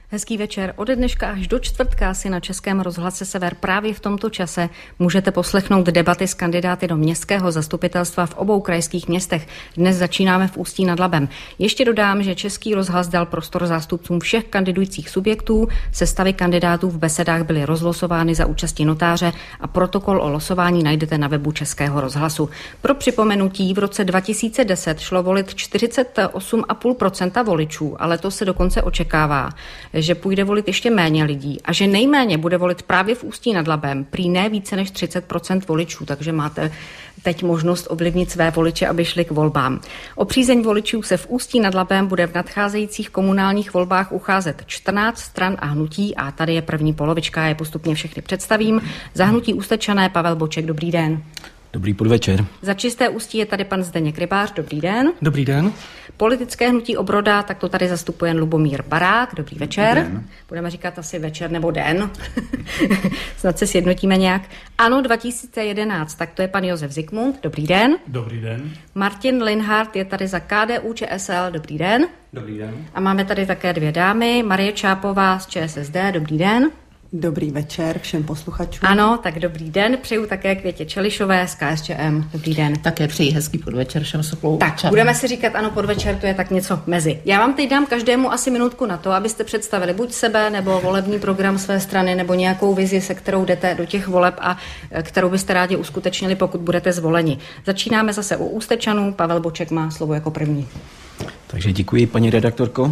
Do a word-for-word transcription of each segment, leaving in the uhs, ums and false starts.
Hezký večer. Ode dneška až do čtvrtka si na Českém rozhlase Sever právě v tomto čase můžete poslechnout debaty s kandidáty do městského zastupitelstva v obou krajských městech. Dnes začínáme v Ústí nad Labem. Ještě dodám, že Český rozhlas dal prostor zástupcům všech kandidujících subjektů. Sestavy kandidátů v besedách byly rozlosovány za účasti notáře a protokol o losování najdete na webu Českého rozhlasu. Pro připomenutí, v roce dva tisíce deset šlo volit čtyřicet osm celá pět procenta voličů, ale to se dokonce očekává, že půjde volit ještě méně lidí a že nejméně bude volit právě v Ústí nad Labem, prý ne více než třicet procent voličů, takže máte teď možnost ovlivnit své voliče, aby šli k volbám. O přízeň voličů se v Ústí nad Labem bude v nadcházejících komunálních volbách ucházet čtrnáct stran a hnutí a tady je první polovička, já je postupně všechny představím. Za hnutí Ústečané Pavel Boček, dobrý den. Dobrý podvečer. Za Čisté Ústí je tady pan Zdeněk Rybář, dobrý den. Dobrý den. Politické hnutí Obroda, tak to tady zastupuje Lubomír Barák, dobrý večer. Dobrý den. Budeme říkat asi večer nebo den, snad se sjednotíme nějak. ANO dva tisíce jedenáct, tak to je pan Josef Zikmund, dobrý den. Dobrý den. Martin Linhart je tady za K D U Č S L, dobrý den. Dobrý den. A máme tady také dvě dámy, Marie Čápová z Č S S D, dobrý den. Dobrý večer všem posluchačům. Ano, tak dobrý den. Přeju také Květě Čelišové z K S Č M. Dobrý den. Také přeji hezký podvečer všem Sokolům. Tak, čem. Budeme si říkat ano podvečer, to je tak něco mezi. Já vám teď dám každému asi minutku na to, abyste představili buď sebe, nebo volební program své strany, nebo nějakou vizi, se kterou jdete do těch voleb a kterou byste rádi uskutečnili, pokud budete zvoleni. Začínáme zase u Ústečanů. Pavel Boček má slovo jako první. Takže děkuji, paní redaktorko.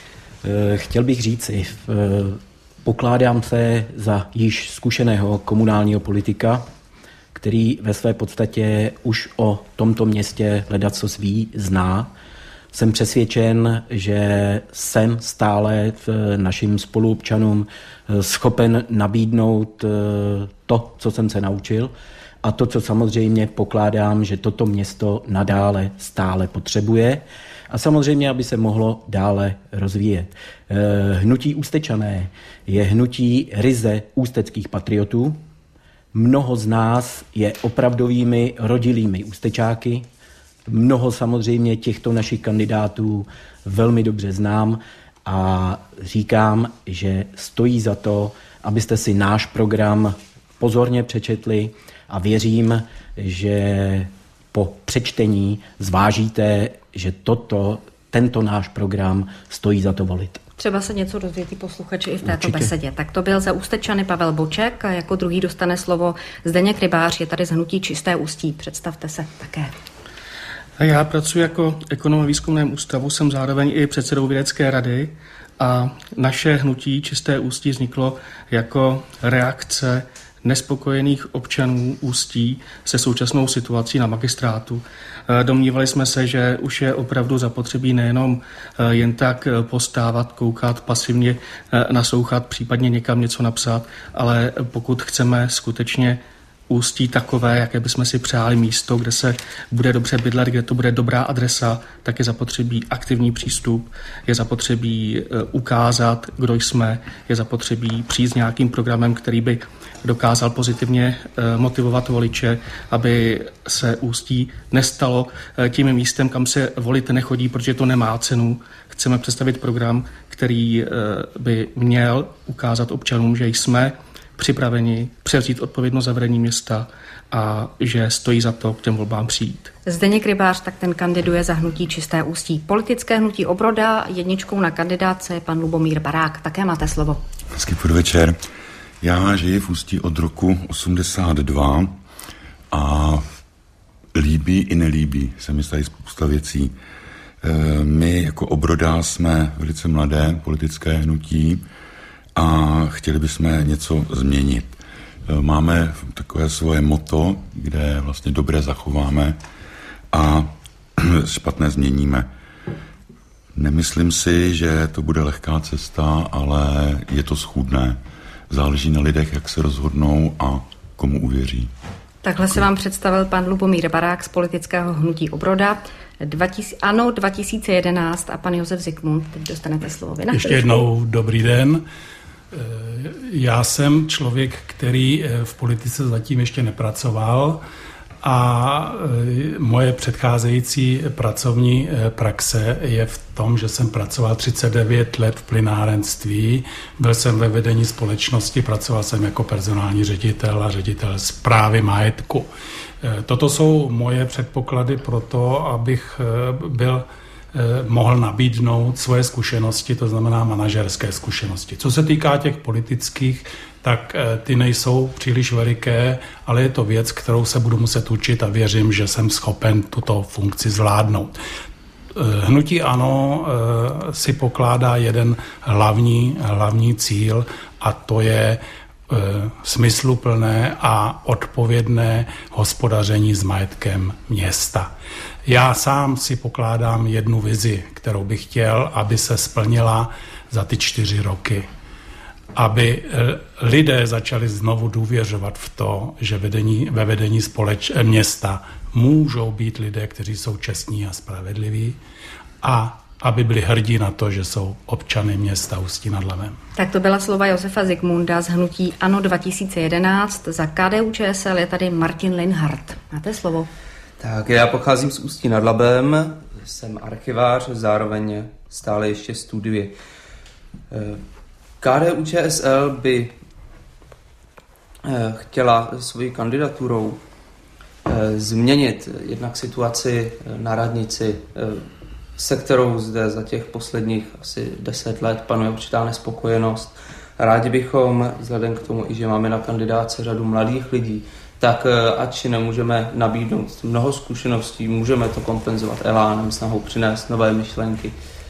Chtěl bych říci, pokládám se za již zkušeného komunálního politika, který ve své podstatě už o tomto městě ledacos ví, zná. Jsem přesvědčen, že jsem stále našim spoluobčanům schopen nabídnout to, co jsem se naučil, a to, co samozřejmě pokládám, že toto město nadále stále potřebuje a samozřejmě, aby se mohlo dále rozvíjet. Hnutí Ústečané je hnutí ryze ústeckých patriotů. Mnoho z nás je opravdovými rodilými ústečáky. Mnoho samozřejmě těchto našich kandidátů velmi dobře znám a říkám, že stojí za to, abyste si náš program pozorně přečetli a věřím, že po přečtení zvážíte, že toto, tento náš program stojí za to volit. Třeba se něco dozvědí posluchači i v této Určitě. Besedě. Tak to byl za Ústečany Pavel Boček a jako druhý dostane slovo Zdeněk Rybář, je tady z hnutí Čisté Ústí. Představte se také. Já pracuji jako ekonom v výzkumném ústavu, jsem zároveň i předsedou vědecké rady a naše hnutí Čisté Ústí vzniklo jako reakce nespokojených občanů Ústí se současnou situací na magistrátu. Domnívali jsme se, že už je opravdu zapotřebí nejenom jen tak postávat, koukat, pasivně naslouchat, případně někam něco napsat, ale pokud chceme skutečně Ústí takové, jaké bychom si přáli místo, kde se bude dobře bydlet, kde to bude dobrá adresa, tak je zapotřebí aktivní přístup, je zapotřebí ukázat, kdo jsme, je zapotřebí přijít s nějakým programem, který by dokázal pozitivně motivovat voliče, aby se Ústí nestalo tím místem, kam se volit nechodí, protože to nemá cenu. Chceme představit program, který by měl ukázat občanům, že jsme připraveni převzít odpovědnost za vedení města a že stojí za to k těm volbám přijít. Zdeněk Rybář, tak ten kandiduje za hnutí Čisté Ústí. Politické hnutí Obroda, jedničkou na kandidátce je pan Lubomír Barák. Také máte slovo. Hezký podvečer. Já žiji v Ústí od roku osmdesát dva a líbí i nelíbí se mi tady spousta věcí. My jako Obroda jsme velice mladé politické hnutí a chtěli bychom něco změnit. Máme takové svoje motto, kde vlastně dobré zachováme a špatné změníme. Nemyslím si, že to bude lehká cesta, ale je to schůdné. Záleží na lidech, jak se rozhodnou a komu uvěří. Takhle se vám představil pan Lubomír Barák z politického hnutí Obroda. ANO dva tisíce jedenáct a pan Josef Zikmund. Teď dostanete slovo. Vy Ještě jednou dobrý den. Já jsem člověk, který v politice zatím ještě nepracoval A moje předcházející pracovní praxe je v tom, že jsem pracoval třicet devět let v plynárenství, byl jsem ve vedení společnosti, pracoval jsem jako personální ředitel a ředitel správy majetku. Toto jsou moje předpoklady pro to, abych byl mohl nabídnout svoje zkušenosti, to znamená manažerské zkušenosti. Co se týká těch politických, tak ty nejsou příliš veliké, ale je to věc, kterou se budu muset učit a věřím, že jsem schopen tuto funkci zvládnout. Hnutí ANO si pokládá jeden hlavní, hlavní cíl a to je smysluplné a odpovědné hospodaření s majetkem města. Já sám si pokládám jednu vizi, kterou bych chtěl, aby se splnila za ty čtyři roky. Aby lidé začali znovu důvěřovat v to, že vedení, ve vedení společ, města můžou být lidé, kteří jsou čestní a spravedliví, a aby byli hrdí na to, že jsou občany města Ústí nad Labem. Tak to byla slova Josefa Zikmunda z hnutí ANO dva tisíce jedenáct. Za K D U Č S L je tady Martin Linhart. Máte slovo. Tak já pocházím z Ústí nad Labem, jsem archivář, zároveň stále ještě studuji. K D U Č S L by chtěla svojí kandidaturou změnit jednak situaci na radnici, se kterou zde za těch posledních asi deset let panuje určitá nespokojenost. Rádi bychom, vzhledem k tomu, že máme na kandidáce řadu mladých lidí, tak ač nemůžeme nabídnout mnoho zkušeností, můžeme to kompenzovat elánem, snahou přinést nové myšlenky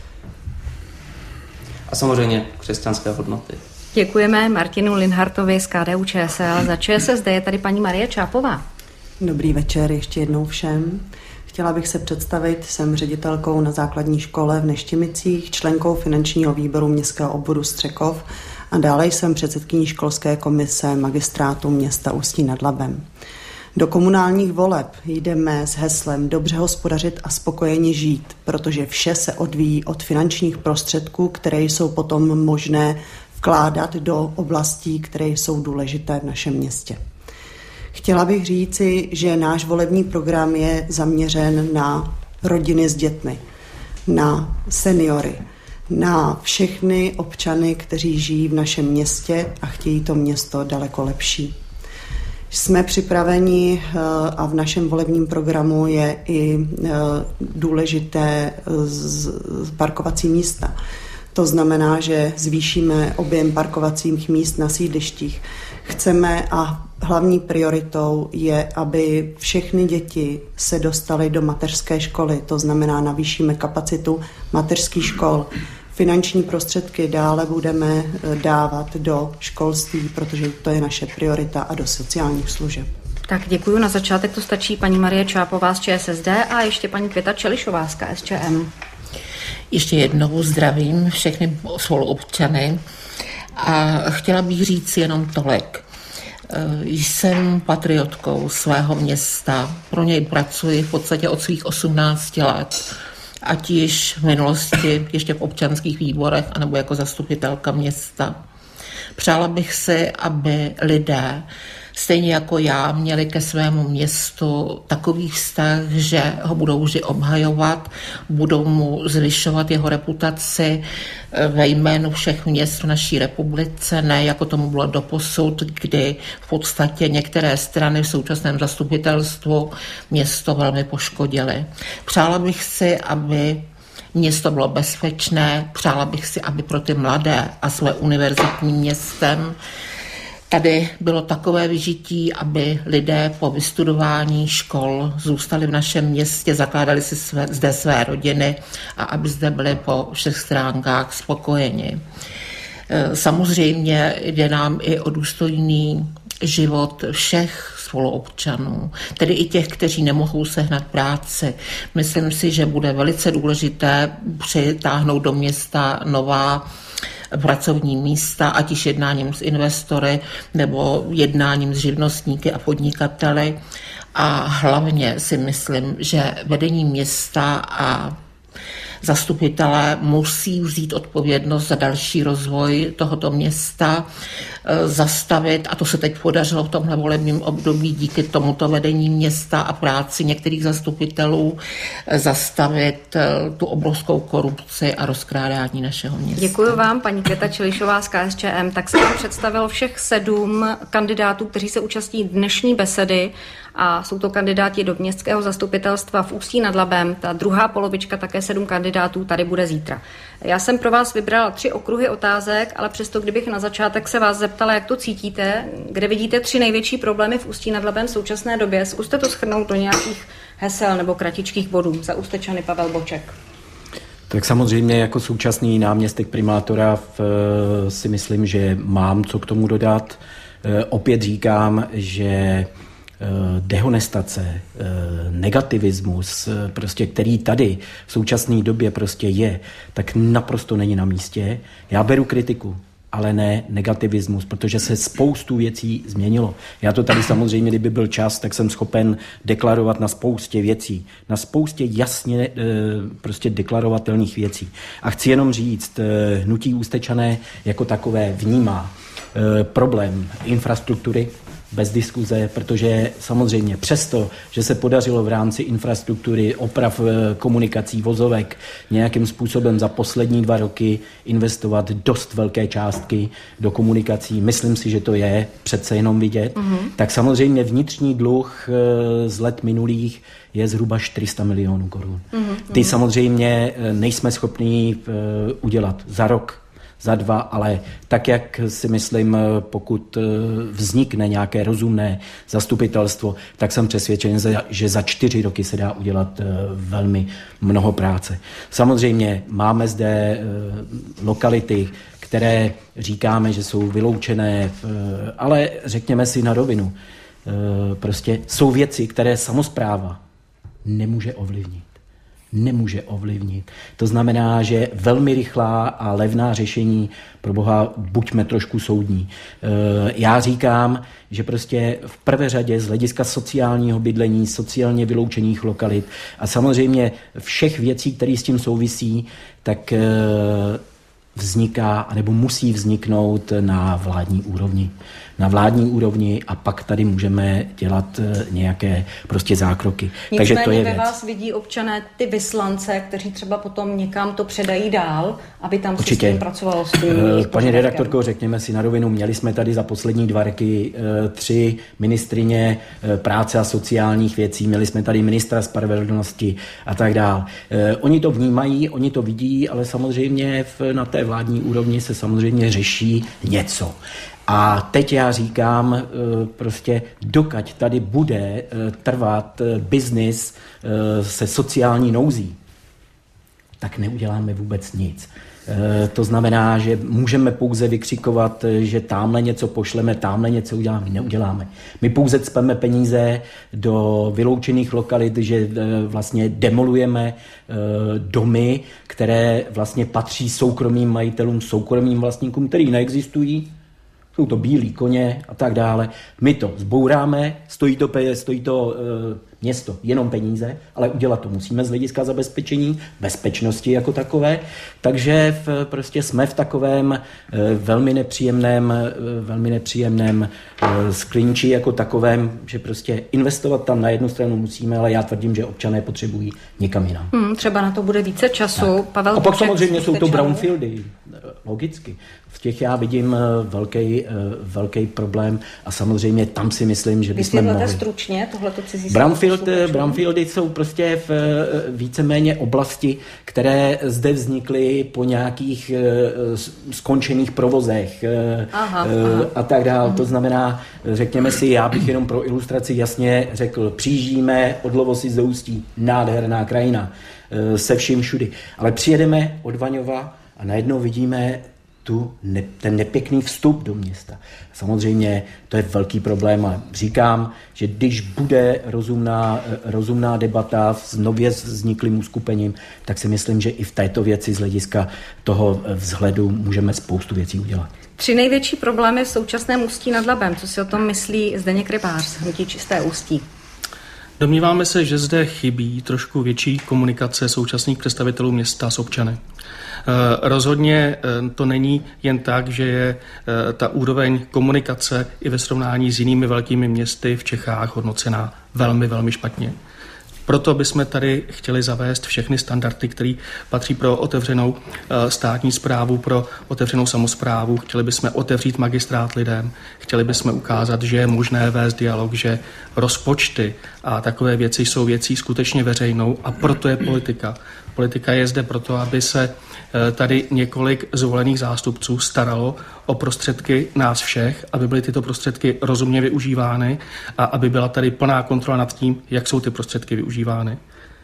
a samozřejmě křesťanské hodnoty. Děkujeme Martinu Linhartovi z K D U Č S L. Za Č S S D je tady paní Marie Čápová. Dobrý večer ještě jednou všem. Chtěla bych se představit, jsem ředitelkou na základní škole v Neštěmicích, členkou finančního výboru městského obvodu Střekov a dále jsem předsedkyní školské komise magistrátu města Ústí nad Labem. Do komunálních voleb jdeme s heslem dobře hospodařit a spokojeně žít, protože vše se odvíjí od finančních prostředků, které jsou potom možné vkládat do oblastí, které jsou důležité v našem městě. Chtěla bych říci, že náš volební program je zaměřen na rodiny s dětmi, na seniory, na všechny občany, kteří žijí v našem městě a chtějí to město daleko lepší. Jsme připraveni a v našem volebním programu je i důležité parkovací místa. To znamená, že zvýšíme objem parkovacích míst na sídlištích. Chceme a hlavní prioritou je, aby všechny děti se dostaly do mateřské školy. To znamená, navýšíme kapacitu mateřských škol. Finanční prostředky dále budeme dávat do školství, protože to je naše priorita, a do sociálních služeb. Tak děkuji. Na začátek to stačí paní Marie Čápová z Č S S D a ještě paní Květa Čelišová z K S Č M. Ještě jednou zdravím všechny spoluobčany a chtěla bych říct jenom tolik. Jsem patriotkou svého města, pro něj pracuji v podstatě od svých osmnácti let, ať již v minulosti ještě v občanských výborech, anebo jako zastupitelka města. Přála bych si, aby lidé, stejně jako já, měli ke svému městu takový vztah, že ho budou vždy obhajovat, budou mu zvyšovat jeho reputaci ve jménu všech měst v naší republice, ne jako tomu bylo doposud, kdy v podstatě některé strany v současném zastupitelstvu město velmi poškodily. Přála bych si, aby město bylo bezpečné, přála bych si, aby pro ty mladé a své univerzitním městem tady bylo takové vyžití, aby lidé po vystudování škol zůstali v našem městě, zakládali si své, zde své rodiny a aby zde byli po všech stránkách spokojeni. Samozřejmě jde nám i o důstojný život všech spoluobčanů, tedy i těch, kteří nemohou sehnat práci. Myslím si, že bude velice důležité přitáhnout do města nová pracovní místa, ať již jednáním s investory nebo jednáním s živnostníky a podnikateli. A hlavně si myslím, že vedení města a zastupitelé musí vzít odpovědnost za další rozvoj tohoto města, zastavit, a to se teď podařilo v tomhle volebním období díky tomuto vedení města a práci některých zastupitelů, zastavit tu obrovskou korupci a rozkrádání našeho města. Děkuji vám, paní Květa Čelišová z K S Č M. Tak se vám představilo všech sedm kandidátů, kteří se účastní dnešní besedy, a jsou to kandidáti do městského zastupitelstva v Ústí nad Labem. Ta druhá polovička, také sedm kandidátů, tady bude zítra. Já jsem pro vás vybrala tři okruhy otázek, ale přesto, kdybych na začátek se vás zeptala, jak to cítíte, kde vidíte tři největší problémy v Ústí nad Labem v současné době, zkuste to shrnout do nějakých hesel nebo kratičkých bodů. Za Ústečany Pavel Boček. Tak samozřejmě jako současný náměstek primátora v, si myslím, že mám co k tomu dodat. E, opět říkám, že dehonestace, negativismus, prostě, který tady v současné době prostě je, tak naprosto není na místě. Já beru kritiku, ale ne negativismus, protože se spoustu věcí změnilo. Já to tady samozřejmě, kdyby byl čas, tak jsem schopen deklarovat na spoustě věcí, na spoustě jasně prostě deklarovatelných věcí. A chci jenom říct, hnutí Ústečané jako takové vnímá problém infrastruktury bez diskuze, protože samozřejmě přesto, že se podařilo v rámci infrastruktury oprav komunikací vozovek nějakým způsobem za poslední dva roky investovat dost velké částky do komunikací, myslím si, že to je přece jenom vidět, mm-hmm. tak samozřejmě vnitřní dluh z let minulých je zhruba čtyři sta milionů korun. Mm-hmm. Ty samozřejmě nejsme schopni udělat za rok, za dva, ale tak, jak si myslím, pokud vznikne nějaké rozumné zastupitelstvo, tak jsem přesvědčen, že za čtyři roky se dá udělat velmi mnoho práce. Samozřejmě máme zde lokality, které říkáme, že jsou vyloučené, ale řekněme si na rovinu, prostě jsou věci, které samospráva nemůže ovlivnit. nemůže ovlivnit. To znamená, že velmi rychlá a levná řešení, pro boha, buďme trošku soudní. Já říkám, že prostě v prvé řadě z hlediska sociálního bydlení, sociálně vyloučených lokalit a samozřejmě všech věcí, které s tím souvisí, tak vzniká, nebo musí vzniknout na vládní úrovni. Na vládní úrovni a pak tady můžeme dělat nějaké prostě zákroky. Nicméně Takže to je ve věc. vás vidí občané ty vyslance, kteří třeba potom někam to předají dál, aby tam se s tím pracovalo s tím. Paní redaktorko, řekněme si na rovinu, měli jsme tady za poslední dva roky tři ministryně práce a sociálních věcí, měli jsme tady ministra spravedlnosti a tak dále. Oni to vnímají, oni to vidí, ale samozřejmě na té vládní úrovni se samozřejmě řeší něco. A teď já říkám, prostě dokať tady bude trvat biznis se sociální nouzí, tak neuděláme vůbec nic. To znamená, že můžeme pouze vykřikovat, že tamhle něco pošleme, tamhle něco uděláme. Neuděláme. My pouze cpeme peníze do vyloučených lokalit, že vlastně demolujeme domy, které vlastně patří soukromým majitelům, soukromým vlastníkům, který neexistují. Jsou to bílí koně a tak dále. My to zbouráme, stojí to, stojí to e, město jenom peníze, ale udělat to musíme z hlediska zabezpečení, bezpečnosti jako takové. Takže v, prostě jsme v takovém e, velmi nepříjemném, e, velmi nepříjemném e, sklinči jako takovém, že prostě investovat tam na jednu stranu musíme, ale já tvrdím, že občané potřebují někam jinam. Hmm, třeba na to bude více času. Pavel a pak Boček, samozřejmě jsou to brownfieldy, logicky. V těch já vidím velký, velký problém a samozřejmě tam si myslím, že bychom mohli... Vysvětlete stručně tohleto cizí. Brownfield, brownfieldy jsou prostě v víceméně oblasti, které zde vznikly po nějakých skončených provozech aha, aha. a tak dále. To znamená, řekněme si, já bych jenom pro ilustraci jasně řekl, přijíždíme od Lovosy z Ústí, nádherná krajina, se vším všudy. Ale přijedeme od Vaňova a najednou vidíme tu ne, ten nepěkný vstup do města. Samozřejmě to je velký problém a říkám, že když bude rozumná, rozumná debata s nově vzniklým uskupením, tak si myslím, že i v této věci z hlediska toho vzhledu můžeme spoustu věcí udělat. Tři největší problémy v současném Ústí nad Labem. Co si o tom myslí Zdeněk Rybář, hnutí Čisté Ústí? Domníváme se, že zde chybí trošku větší komunikace současných představitelů města s občany. Rozhodně to není jen tak, že je ta úroveň komunikace i ve srovnání s jinými velkými městy v Čechách hodnocená velmi, velmi špatně. Proto bychom tady chtěli zavést všechny standardy, které patří pro otevřenou státní správu, pro otevřenou samosprávu. Chtěli bychom otevřít magistrát lidem, chtěli bychom ukázat, že je možné vést dialog, že rozpočty a takové věci jsou věcí skutečně veřejnou a proto je politika. Politika je zde proto, aby se tady několik zvolených zástupců staralo o prostředky nás všech, aby byly tyto prostředky rozumně využívány a aby byla tady plná kontrola nad tím, jak jsou ty prostředky využívány.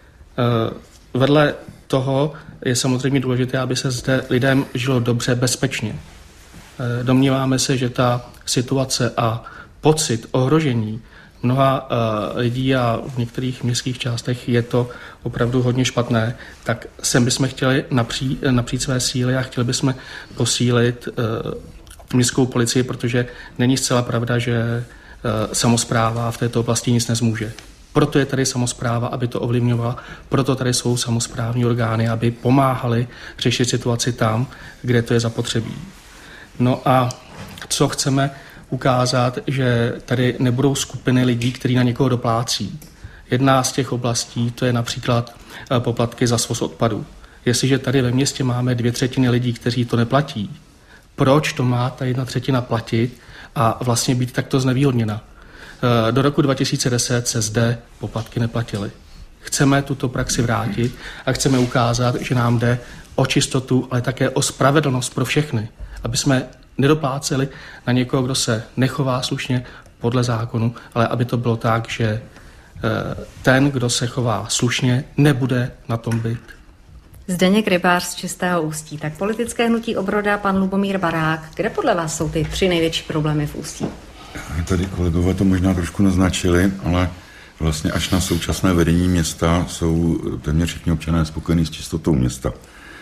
Vedle toho je samozřejmě důležité, aby se zde lidem žilo dobře, bezpečně. Domníváme se, že ta situace a pocit ohrožení mnoha uh, lidí a v některých městských částech je to opravdu hodně špatné, tak sem bychom chtěli napří, napřít své síly a chtěli bychom posílit uh, městskou policii, protože není zcela pravda, že uh, samospráva v této oblasti nic nezmůže. Proto je tady samospráva, aby to ovlivňovala, proto tady jsou samosprávní orgány, aby pomáhali řešit situaci tam, kde to je zapotřebí. No a co chceme ukázat, že tady nebudou skupiny lidí, kteří na někoho doplácí. Jedna z těch oblastí, to je například poplatky za svoz odpadu. Jestliže tady ve městě máme dvě třetiny lidí, kteří to neplatí, proč to má ta jedna třetina platit a vlastně být takto znevýhodněna? Do roku dva tisíce deset se zde poplatky neplatily. Chceme tuto praxi vrátit a chceme ukázat, že nám jde o čistotu, ale také o spravedlnost pro všechny, aby jsme nedopláceli na někoho, kdo se nechová slušně podle zákonu, ale aby to bylo tak, že ten, kdo se chová slušně, nebude na tom být. Zdeněk Rybář z Čistého Ústí. Tak politické hnutí Obroda, pan Lubomír Barák. Kde podle vás jsou ty tři největší problémy v Ústí? Tady kolegové to možná trošku naznačili, ale vlastně až na současné vedení města jsou téměř všichni občané spokojení s čistotou města.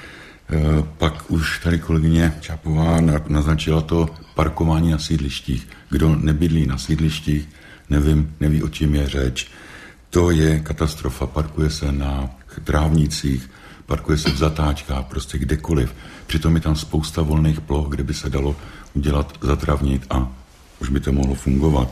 Pak už tady kolegyně Čápová naznačila to parkování na sídlištích. Kdo nebydlí na sídlištích, nevím, neví, o čím je řeč. To je katastrofa. Parkuje se na trávnicích, parkuje se v zatáčkách, prostě kdekoliv. Přitom je tam spousta volných ploch, kde by se dalo udělat zatravnit a už by to mohlo fungovat.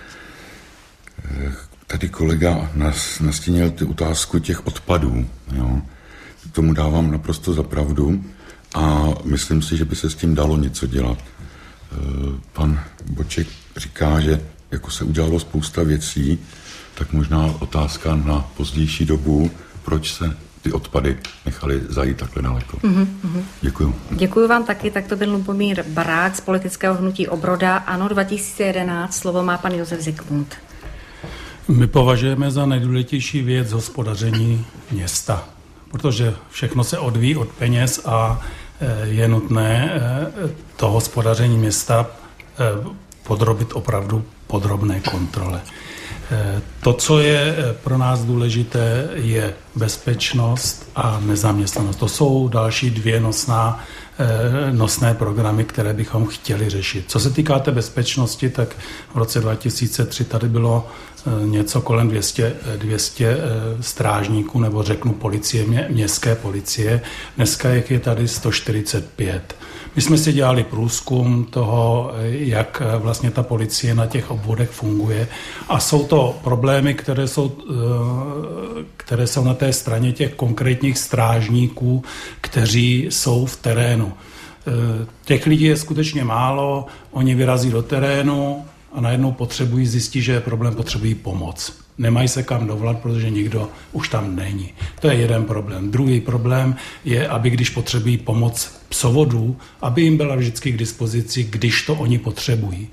Tady kolega nas, nastínil ty otázku těch odpadů. Jo. Tomu dávám naprosto za pravdu a myslím si, že by se s tím dalo něco dělat. Pan Boček říká, že jako se udělalo spousta věcí, tak možná otázka na pozdější dobu, proč se ty odpady nechali zajít takhle daleko. Mm-hmm. Děkuju. Děkuju vám taky, tak to byl Lubomír Barák z politického hnutí Obroda. Ano, dva tisíce jedenáct, slovo má pan Josef Zikmund. My považujeme za nejdůležitější věc hospodaření města, protože všechno se odvíjí od peněz a je nutné to hospodaření města podrobit opravdu podrobné kontrole. To, co je pro nás důležité, je bezpečnost a nezaměstnanost. To jsou další dvě nosná, nosné programy, které bychom chtěli řešit. Co se týká té bezpečnosti, tak v roce dva tisíce tři tady bylo něco kolem dvě stě, dvě stě strážníků, nebo řeknu policie, mě, městské policie. Dneska je tady sto čtyřicet pět. My jsme si dělali průzkum toho, jak vlastně ta policie na těch obvodech funguje a jsou to problémy, které jsou, které jsou na té straně těch konkrétních strážníků, kteří jsou v terénu. Těch lidí je skutečně málo, oni vyrazí do terénu a najednou potřebují zjistit, že je problém, potřebují pomoc. Nemají se kam dovolat, protože nikdo už tam není. To je jeden problém. Druhý problém je, aby když potřebují pomoc psovodů, aby jim byla vždycky k dispozici, když to oni potřebují.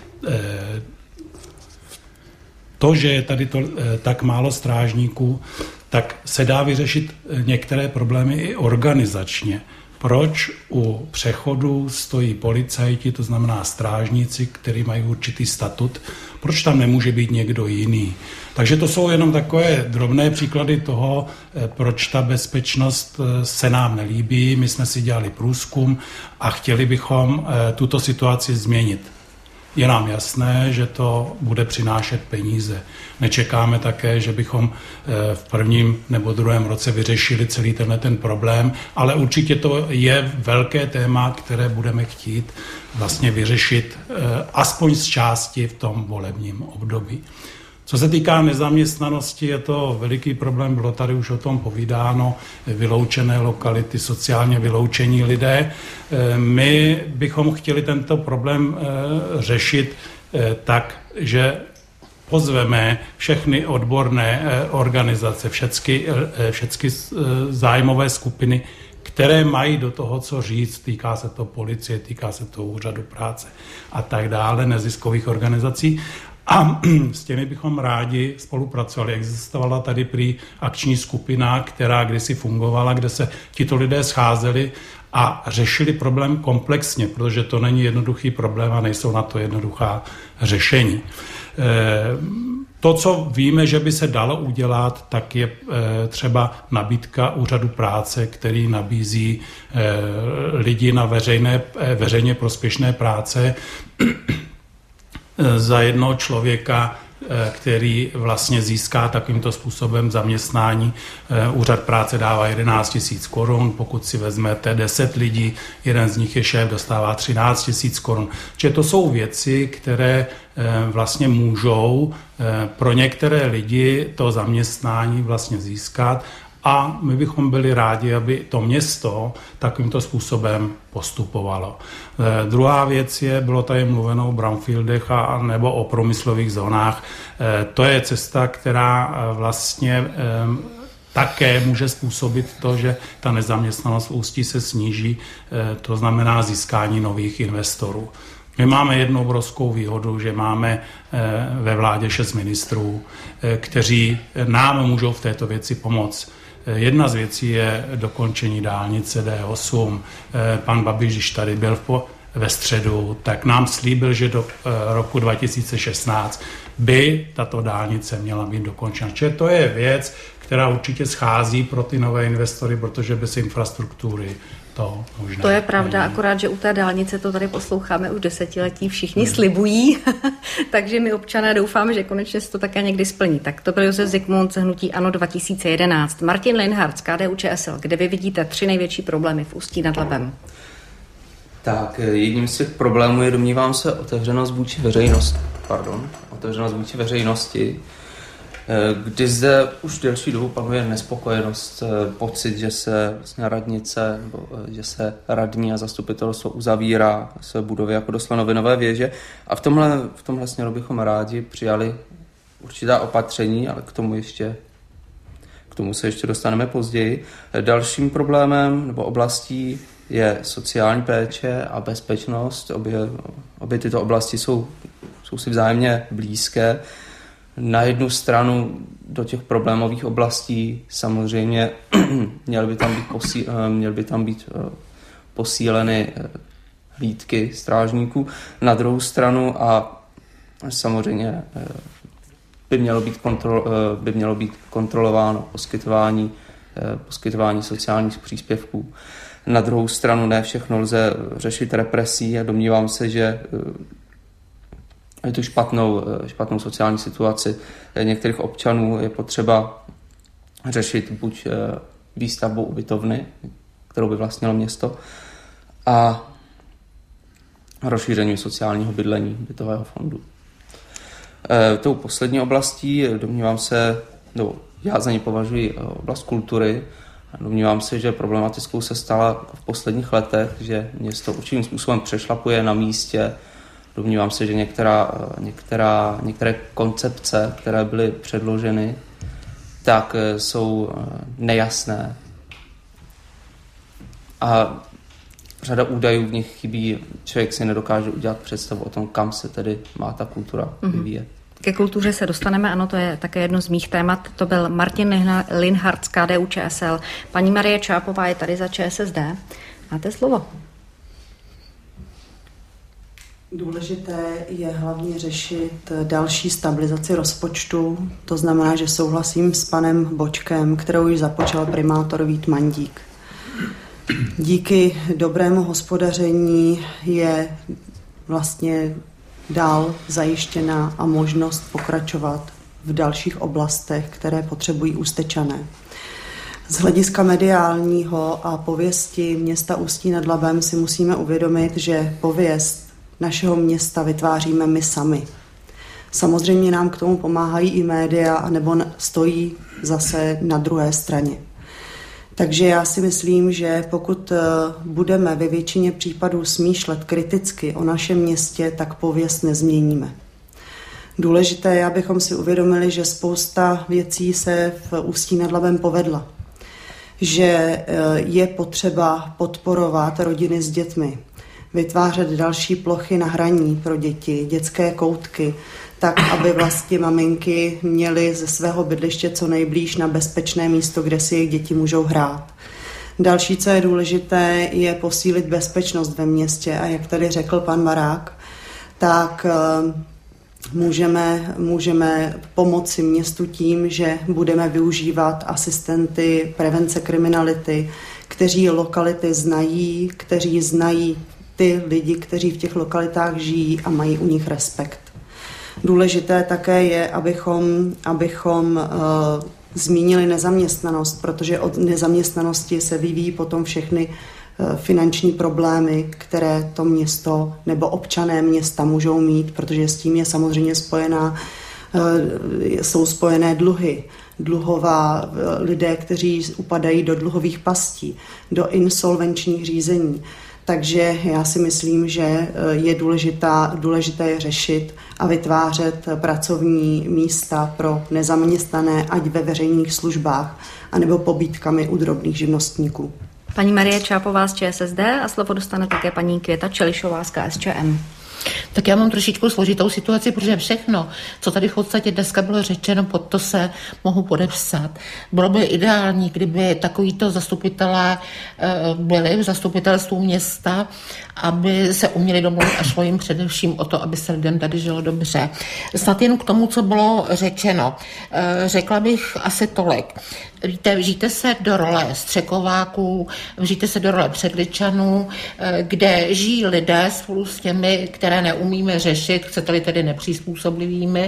To, že je tady to, tak málo strážníků, tak se dá vyřešit některé problémy i organizačně. Proč u přechodu stojí policajti, to znamená strážníci, kteří mají určitý statut, proč tam nemůže být někdo jiný? Takže to jsou jenom takové drobné příklady toho, proč ta bezpečnost se nám nelíbí. My jsme si dělali průzkum a chtěli bychom tuto situaci změnit. Je nám jasné, že to bude přinášet peníze. Nečekáme také, že bychom v prvním nebo druhém roce vyřešili celý tenhle ten problém, ale určitě to je velké téma, které budeme chtít vlastně vyřešit aspoň z části v tom volebním období. Co se týká nezaměstnanosti, je to veliký problém, bylo tady už o tom povídáno, vyloučené lokality, sociálně vyloučení lidé. My bychom chtěli tento problém řešit tak, že pozveme všechny odborné organizace, všechny, všechny zájmové skupiny, které mají do toho co říct, týká se to policie, týká se to úřadu práce a tak dále, neziskových organizací. A s těmi bychom rádi spolupracovali. Existovala tady prý akční skupina, která kdysi fungovala, kde se tito lidé scházeli a řešili problém komplexně, protože to není jednoduchý problém a nejsou na to jednoduchá řešení. To, co víme, že by se dalo udělat, tak je třeba nabídka úřadu práce, který nabízí lidi na veřejné, veřejně prospěšné práce za jednoho člověka, který vlastně získá takovýmto způsobem zaměstnání. Úřad práce dává jedenáct tisíc korun, pokud si vezmete deset lidí, jeden z nich je šéf, dostává třináct tisíc korun. Čili to jsou věci, které vlastně můžou pro některé lidi to zaměstnání vlastně získat. A my bychom byli rádi, aby to město takovýmto způsobem postupovalo. E, druhá věc je, bylo tady mluveno o brownfieldech a nebo o průmyslových zónách. E, to je cesta, která vlastně e, také může způsobit to, že ta nezaměstnanost v Ústí se sníží, e, to znamená získání nových investorů. My máme jednu obrovskou výhodu, že máme ve vládě šest ministrů, kteří nám můžou v této věci pomoct. Jedna z věcí je dokončení dálnice D osm. Pan Babiš, když tady byl ve středu, tak nám slíbil, že do roku dva tisíce šestnáct by tato dálnice měla být dokončena. Čili to je věc, která určitě schází pro ty nové investory, protože bez infrastruktury to možná. To je pravda, není. Akorát, že u té dálnice to tady posloucháme už desetiletí, všichni hmm. slibují, takže my občané doufáme, že konečně se to také někdy splní. Tak to byl Josef Zikmund z hnutí ANO dva tisíce jedenáct. Martin Linhardt z K D U Č S L, kde vy vidíte tři největší problémy v Ústí nad Labem? Tak jedním z těch problémů je, domnívám se, otevřenost vůči veřejnosti. Pardon, otevřenost vůči veřejnosti, kdy zde už delší dobu panuje nespokojenost, pocit, že se vlastně radnice, nebo že se radní a zastupitelstvo uzavírá své budovy jako do Slonovinové věže. A v tomhle, v tomhle směru bychom rádi přijali určitá opatření, ale k tomu ještě k tomu se ještě dostaneme později. Dalším problémem nebo oblastí je sociální péče a bezpečnost. Obě, obě tyto oblasti jsou, jsou si vzájemně blízké. Na jednu stranu do těch problémových oblastí samozřejmě měly by tam být, posí, měly by tam být posíleny hlídky strážníků. Na druhou stranu a samozřejmě by mělo být, kontrol, by mělo být kontrolováno poskytování, poskytování sociálních příspěvků. Na druhou stranu ne všechno lze řešit represí a domnívám se, že je tu špatnou, špatnou sociální situaci některých občanů je potřeba řešit buď výstavbou ubytovny, kterou by vlastnilo město, a rozšíření sociálního bydlení bytového fondu. Tou poslední oblastí, domnívám se, no, já za ní považuji oblast kultury. Domnívám se, že problematickou se stala v posledních letech, že město určitým způsobem přešlapuje na místě. Domnívám se, že některá, některá, některé koncepce, které byly předloženy, tak jsou nejasné. A řada údajů v nich chybí. Člověk si nedokáže udělat představu o tom, kam se tedy má ta kultura vyvíjet. Ke kultuře se dostaneme, ano, to je také jedno z mých témat. To byl Martin Linhardt z K D U Č S L. Paní Marie Čápová je tady za Č S S D. Máte slovo. Důležité je hlavně řešit další stabilizaci rozpočtu. To znamená, že souhlasím s panem Bočkem, kterou již započal primátor Vít Mandík. Díky dobrému hospodaření je vlastně dál zajištěna a možnost pokračovat v dalších oblastech, které potřebují Ústečané. Z hlediska mediálního a pověsti města Ústí nad Labem si musíme uvědomit, že pověst našeho města vytváříme my sami. Samozřejmě nám k tomu pomáhají i média, anebo stojí zase na druhé straně. Takže já si myslím, že pokud budeme ve většině případů smýšlet kriticky o našem městě, tak pověst nezměníme. Důležité je, abychom si uvědomili, že spousta věcí se v Ústí nad Labem povedla. Že je potřeba podporovat rodiny s dětmi, vytvářet další plochy na hraní pro děti, dětské koutky, tak, aby vlastně maminky měly ze svého bydliště co nejblíž na bezpečné místo, kde si jejich děti můžou hrát. Další, co je důležité, je posílit bezpečnost ve městě a jak tady řekl pan Marák, tak můžeme, můžeme pomoci městu tím, že budeme využívat asistenty prevence kriminality, kteří lokality znají, kteří znají ty lidi, kteří v těch lokalitách žijí a mají u nich respekt. Důležité také je, abychom, abychom uh, zmínili nezaměstnanost, protože od nezaměstnanosti se vyvíjí potom všechny uh, finanční problémy, které to město nebo občané města můžou mít, protože s tím je samozřejmě spojená, uh, jsou spojené dluhy. Dluhová, uh, lidé, kteří upadají do dluhových pastí, do insolvenčních řízení. Takže já si myslím, že je důležitá, důležité je řešit a vytvářet pracovní místa pro nezaměstnané, ať ve veřejných službách, anebo pobídkami u drobných živnostníků. Paní Marie Čápová z ČSSD a slovo dostane také paní Květa Čelišová z K S Č M. Tak já mám trošičku složitou situaci, protože všechno, co tady v podstatě dneska bylo řečeno, pod to se mohu podepsat. Bylo by ideální, kdyby takovýto zastupitelé byli v zastupitelstvu města, aby se uměli domluvit a šlo jim především o to, aby se lidem tady žilo dobře. Snad jen k tomu, co bylo řečeno. Řekla bych asi tolik. Víte, vžijte se do role střekováků, vžijte se do role Předličanů, kde žijí lidé spolu s těmi, které neumíme řešit, chcete-li tedy nepřizpůsoblivými,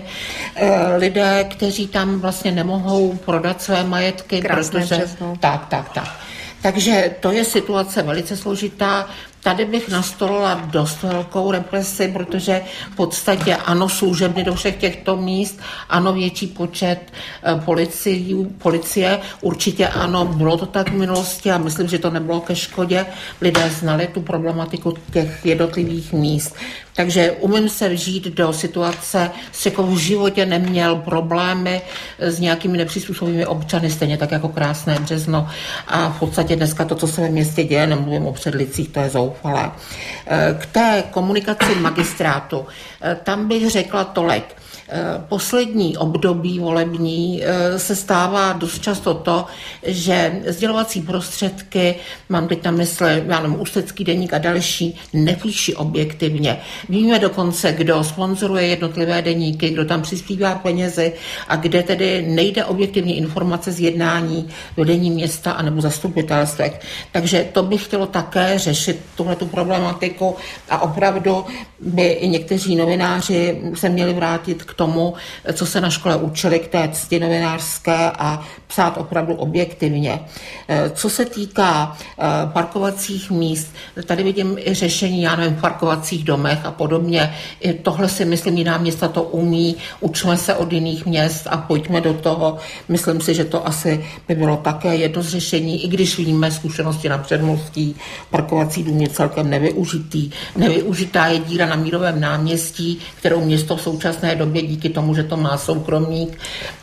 lidé, kteří tam vlastně nemohou prodat své majetky, Krásné protože... přesnou. Tak, tak, tak. Takže to je situace velice složitá. Tady bych nastolila dost velkou represi, protože v podstatě ano, služebny do všech těchto míst, ano, větší počet policií, policie, určitě ano, bylo to tak v minulosti a myslím, že to nebylo ke škodě. Lidé znali tu problematiku těch jednotlivých míst. Takže umím se vžít do situace, s jakou v životě neměl problémy s nějakými nepřizpůsobivými občany, stejně tak jako Krásné Březno. A v podstatě dneska to, co se ve městě děje, nemluvím o Předlicích, to je zoufalé. K té komunikaci magistrátu, tam bych řekla tolik. Poslední období volební se stává dost často to, že sdělovací prostředky, mám teď na mysli, já nevím, Ústecký deník a další, nepíší objektivně. Víme dokonce, kdo sponzoruje jednotlivé deníky, kdo tam přispívá penězi a kde tedy nejde objektivní informace z jednání vedení města anebo zastupitelstvech. Takže to bych chtělo také řešit, tuhletu problematiku a opravdu by i někteří novináři se měli vrátit k tomu, co se na škole učili, k té cti novinářské a psát opravdu objektivně. Co se týká parkovacích míst, tady vidím i řešení, já nevím, v parkovacích domech a podobně. I tohle si myslím, jiná města to umí, učme se od jiných měst a pojďme do toho. Myslím si, že to asi by bylo také jedno z řešení, i když víme zkušenosti na Předmostí, parkovací dům je celkem nevyužitý. Nevyužitá je díra na Mírovém náměstí, kterou město v současné době díky tomu, že to má soukromník,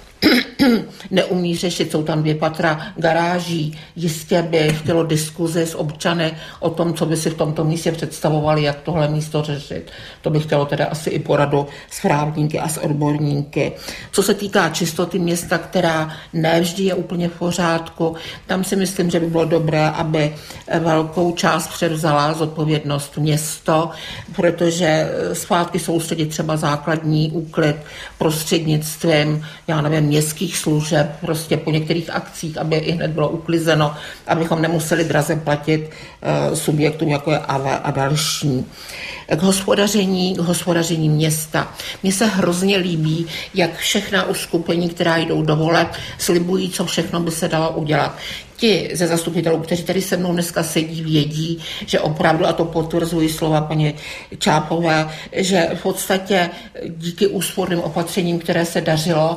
neumí řešit, jsou tam dvě patra garáží. Jistě by chtělo diskuzi s občany o tom, co by si v tomto místě představovali, jak tohle místo řešit. To by chtělo teda asi i poradu s právníky a s odborníky. Co se týká čistoty města, která nevždy je úplně v pořádku, tam si myslím, že by bylo dobré, aby velkou část převzala zodpovědnost město, protože zpátky soustředit třeba základní úklid prostřednictvím, já nevím, městských některých služeb, prostě po některých akcích, aby i hned bylo uklizeno, abychom nemuseli draze platit uh, subjektům, jako je A V a další. K hospodaření, k hospodaření města. Mně se hrozně líbí, jak všechna uskupení, která jdou do voleb, slibují, co všechno by se dalo udělat. Ti ze zastupitelů, kteří tady se mnou dneska sedí, vědí, že opravdu, a to potvrzují slova paní Čápové, že v podstatě díky úsporným opatřením, které se dařilo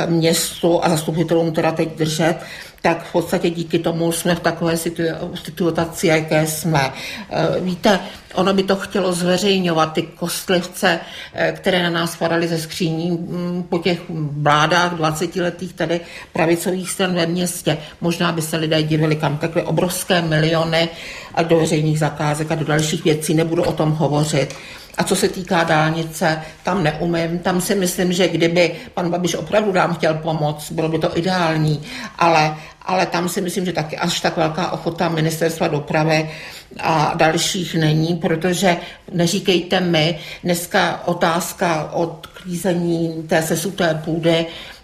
městu a zastupitelům teda teď držet, tak v podstatě díky tomu jsme v takové situaci, jaké jsme. Víte, ono by to chtělo zveřejňovat ty kostlivce, které na nás padaly ze skříní po těch vládách dvacetiletých tady pravicových stran ve městě. Možná by se lidé divili, kam tekly obrovské miliony a do veřejných zakázek a do dalších věcí, nebudu o tom hovořit. A co se týká dálnice, tam neumím, tam si myslím, že kdyby pan Babiš opravdu nám chtěl pomoct, bylo by to ideální, ale, ale tam si myslím, že taky až tak velká ochota ministerstva dopravy a dalších není, protože neříkejte mi, dneska otázka od klízení té sesuté půdy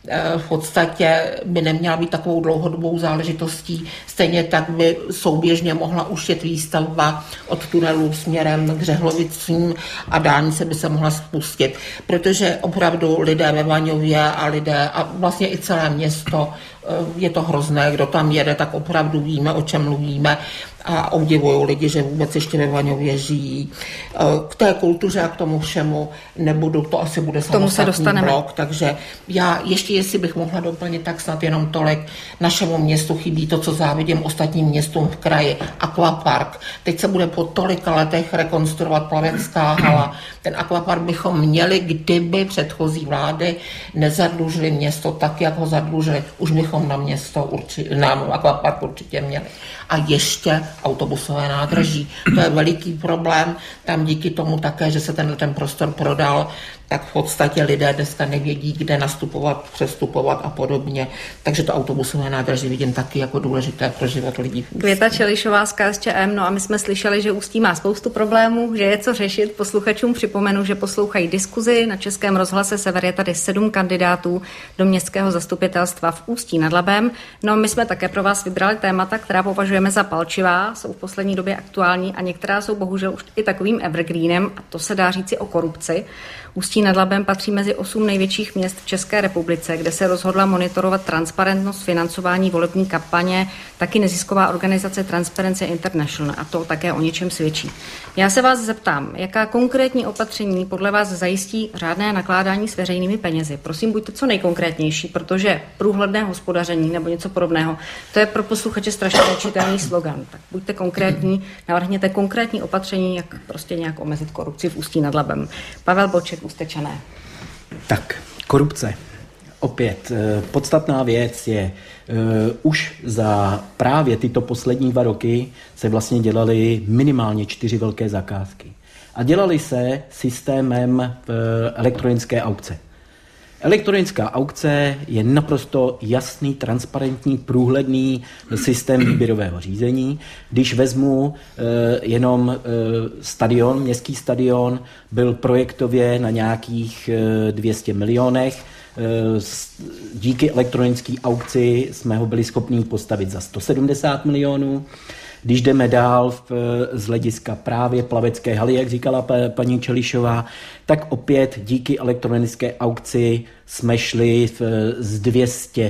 v podstatě by neměla být takovou dlouhodobou záležitostí. Stejně tak by souběžně mohla uštět výstavba od tunelů směrem k Řehlovicím a dálnice by se mohla spustit. Protože opravdu lidé ve Vaňově a lidé a vlastně i celé město, je to hrozné, kdo tam jede, tak opravdu víme, o čem mluvíme a obdivují lidi, že vůbec ještě ve Vaňově žijí. K té kultuře a k tomu všemu nebudu, to asi bude samostatný blok, takže já ještě, jestli bych mohla doplnit, tak snad jenom tolik. Našemu městu chybí to, co závidím ostatním městům v kraji, akvapark. Teď se bude po tolika letech rekonstruovat plavecká hala. Ten akvapark bychom měli, kdyby předchozí vlády nezadlužili město tak, jak ho zadlužili. Už bychom na město určitě, na akvapark určitě měli. A ještě autobusové nádraží. To je veliký problém. Tam díky tomu také, že se ten, ten prostor prodal, tak v podstatě lidé dneska nevědí, kde nastupovat, přestupovat a podobně. Takže to autobusové nádraží vidím taky jako důležité pro život lidí. Květa Čelišová z K S Č M, no a my jsme slyšeli, že Ústí má spoustu problémů, že je co řešit. Posluchačům připomenu, že poslouchají diskuzi. Na Českém rozhlase Sever je tady sedm kandidátů do městského zastupitelstva v Ústí nad Labem. No my jsme také pro vás vybrali témata, která považujeme za palčivá, jsou v poslední době aktuální a některá jsou bohužel už i takovým evergreenem, a to se dá říci o korupci. Ústí nad Labem patří mezi osm největších měst v České republice, kde se rozhodla monitorovat transparentnost financování volební kampaně, taky nezisková organizace Transparency International, a to také o něčem svědčí. Já se vás zeptám, jaká konkrétní opatření podle vás zajistí řádné nakládání s veřejnými penězi? Prosím, buďte co nejkonkrétnější, protože průhledné hospodaření nebo něco podobného, to je pro posluchače strašně nečitelný slogan. Tak buďte konkrétní, navrhněte konkrétní opatření, jak prostě nějak omezit korupci v Ústí nad Labem. Pavel Boček, Ústečané. Tak, korupce. Opět, podstatná věc je, uh, už za právě tyto poslední dva roky se vlastně dělaly minimálně čtyři velké zakázky. A dělaly se systémem uh, elektronické aukce. Elektronická aukce je naprosto jasný, transparentní, průhledný systém výběrového řízení. Když vezmu e, jenom e, stadion, městský stadion, byl projektově na nějakých e, dvě stě milionech. E, s, díky elektronické aukci jsme ho byli schopni postavit za sto sedmdesát milionů. Když jdeme dál v, z hlediska právě plavecké haly, jak říkala pa, paní Čelišová, tak opět díky elektronické aukci jsme šli v, z, dvě stě,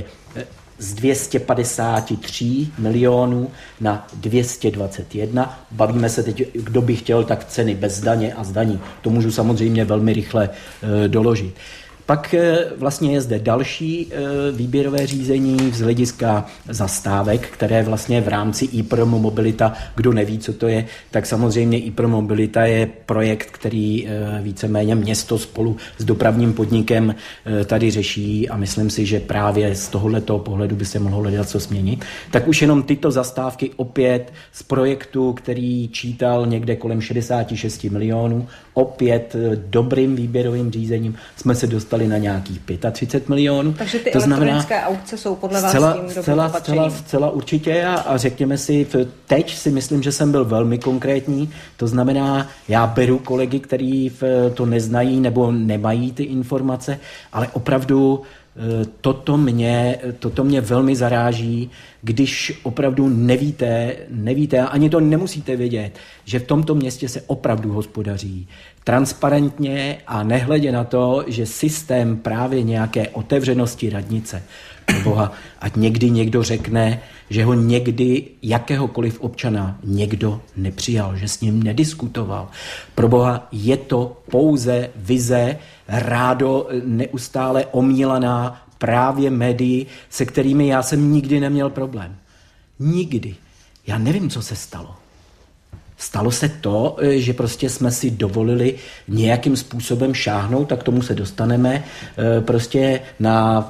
z dvě stě padesát tři milionů na dvě stě dvacet jedna. Bavíme se teď, kdo by chtěl, tak ceny bez daně a zdaní. To můžu samozřejmě velmi rychle e, doložit. Pak vlastně je zde další výběrové řízení z hlediska zastávek, které vlastně v rámci iPromo Mobilita, kdo neví, co to je, tak samozřejmě iPromo Mobilita je projekt, který víceméně město spolu s dopravním podnikem tady řeší a myslím si, že právě z tohoto pohledu by se mohlo hledat co změnit. Tak už jenom tyto zastávky opět z projektu, který čítal někde kolem šedesát šest milionů, opět dobrým výběrovým řízením jsme se dostali na nějakých třicet pět milionů. Takže ty to elektronické znamená, aukce jsou podle vás zcela, tím dobrým zcela, opatřením? Zcela, zcela určitě a, a řekněme si, teď si myslím, že jsem byl velmi konkrétní, to znamená, já beru kolegy, kteří to neznají nebo nemají ty informace, ale opravdu Toto mě, toto mě velmi zaráží, když opravdu nevíte, nevíte, ani to nemusíte vědět, že v tomto městě se opravdu hospodaří transparentně a nehledě na to, že systém právě nějaké otevřenosti radnice, Boha, ať někdy někdo řekne, že ho někdy jakéhokoliv občana někdo nepřijal, že s ním nediskutoval. Pro Boha, je to pouze vize, rádo neustále omílaná právě médii, se kterými já jsem nikdy neměl problém. Nikdy. Já nevím, co se stalo. Stalo se to, že prostě jsme si dovolili nějakým způsobem šáhnout, tak k tomu se dostaneme, prostě na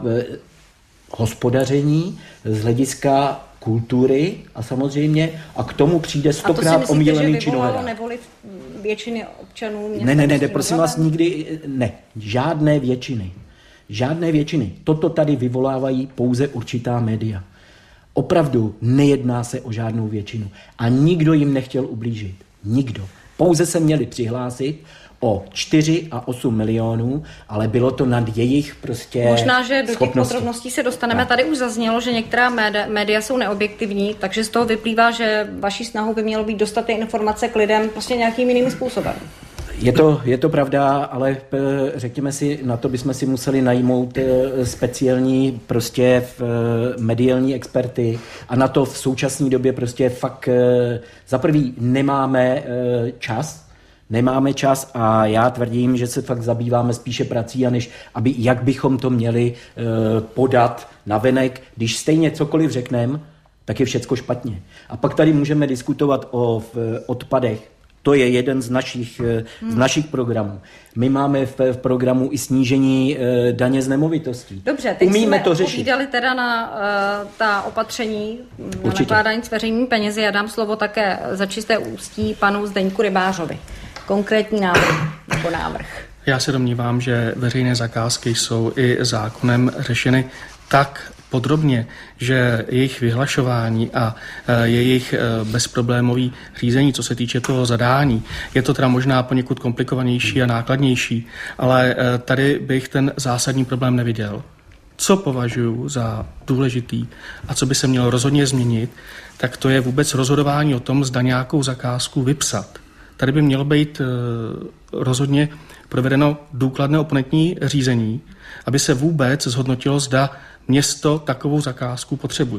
hospodaření z hlediska kultury a samozřejmě a k tomu přijde stokrát omílený činohra. A to si myslíte, že vyvolalo nevoli většiny občanů města? Ne, ne, ne, ne, prosím vás, nikdy, ne, žádné většiny. Žádné většiny. Toto tady vyvolávají pouze určitá média. Opravdu nejedná se o žádnou většinu. A nikdo jim nechtěl ublížit. Nikdo. Pouze se měli přihlásit o čtyři a osm milionů, ale bylo to nad jejich prostě Možná, že do schopnosti. těch podrobností se dostaneme. Tak. Tady už zaznělo, že některá média, média jsou neobjektivní, takže z toho vyplývá, že vaší snahou by mělo být dostat ty informace k lidem prostě nějakým jiným způsobem. Je to, je to pravda, ale řekněme si, na to bychom si museli najmout speciální prostě mediální experty a na to v současné době prostě fakt za prvý nemáme čas, Nemáme čas a já tvrdím, že se fakt zabýváme spíše prací, a než aby, jak bychom to měli e, podat navenek, když stejně cokoliv řekneme, tak je všecko špatně. A pak tady můžeme diskutovat o v, odpadech. To je jeden z našich, hmm. z našich programů. My máme v, v programu i snížení e, daně z nemovitostí. Dobře, teď Umíme jsme to řešit. povídali teda na uh, ta opatření, na nakládání s veřejnými penězi. Já dám slovo také za Čisté Ústí panu Zdeňku Rybářovi. Konkrétní návrh nebo návrh. Já se domnívám, že veřejné zakázky jsou i zákonem řešeny tak podrobně, že jejich vyhlašování a jejich bezproblémový řízení, co se týče toho zadání, je to teda možná poněkud komplikovanější a nákladnější, ale tady bych ten zásadní problém neviděl. Co považuji za důležitý a co by se mělo rozhodně změnit, tak to je vůbec rozhodování o tom, zda nějakou zakázku vypsat. Tady by mělo být rozhodně provedeno důkladné oponentní řízení, aby se vůbec zhodnotilo, zda město takovou zakázku potřebuje.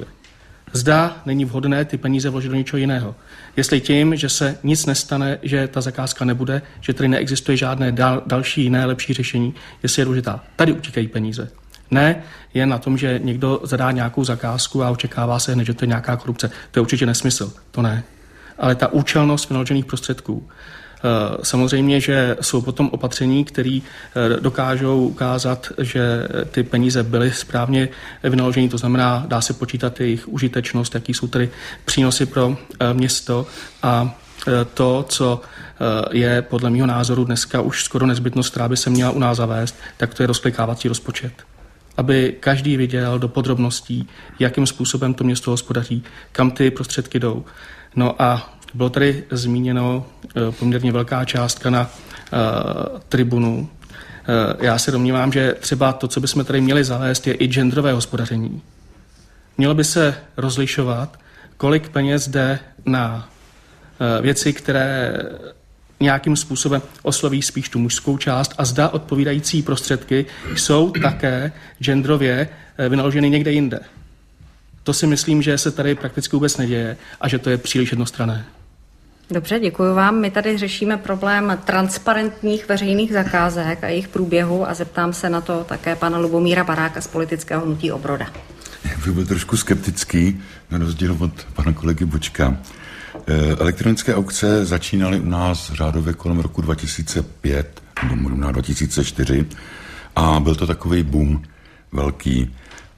Zda není vhodné ty peníze vložit do něčeho jiného. Jestli tím, že se nic nestane, že ta zakázka nebude, že tady neexistuje žádné dal, další jiné lepší řešení, jestli je důležitá. Tady utíkají peníze. Ne, je na tom, že někdo zadá nějakou zakázku a očekává se hned, že to je nějaká korupce. To je určitě nesmysl. To ne. Ale ta účelnost vynaložených prostředků. Samozřejmě, že jsou potom opatření, které dokážou ukázat, že ty peníze byly správně vynaloženy, to znamená, dá se počítat jejich užitečnost, jaký jsou tedy přínosy pro město a to, co je podle mého názoru dneska už skoro nezbytnost, která by se měla u nás zavést, tak to je rozklikávací rozpočet. Aby každý viděl do podrobností, jakým způsobem to město hospodaří, kam ty prostředky jdou. No a bylo tady zmíněno poměrně velká částka na uh, tribunu. Uh, já se domnívám, že třeba to, co bychom tady měli zavést, je i genderové hospodaření. Mělo by se rozlišovat, kolik peněz jde na uh, věci, které nějakým způsobem osloví spíš tu mužskou část a zda odpovídající prostředky jsou také genderově uh, vynaloženy někde jinde. To si myslím, že se tady prakticky vůbec neděje a že to je příliš jednostranné. Dobře, děkuji vám. My tady řešíme problém transparentních veřejných zakázek a jejich průběhu a zeptám se na to také pana Lubomíra Baráka z politického hnutí Obroda. Já bych byl trošku skeptický, na rozdíl od pana kolegy Bočka. Elektronické aukce začínaly u nás řádově kolem roku dva tisíce pět, nebo možná dva tisíce čtyři a byl to takový boom velký.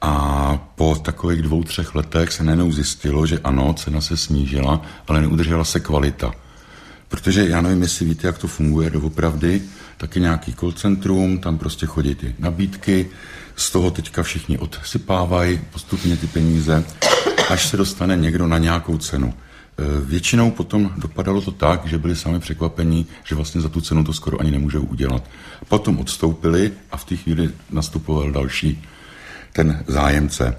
A po takových dvou, třech letech se najednou zjistilo, že ano, cena se snížila, ale neudržela se kvalita. Protože já nevím, jestli víte, jak to funguje doopravdy, taky nějaký call centrum, tam prostě chodí ty nabídky, z toho teďka všichni odsypávají postupně ty peníze, až se dostane někdo na nějakou cenu. Většinou potom dopadalo to tak, že byli sami překvapení, že vlastně za tu cenu to skoro ani nemůžou udělat. Potom odstoupili a v té chvíli nastupoval další. ten zájemce.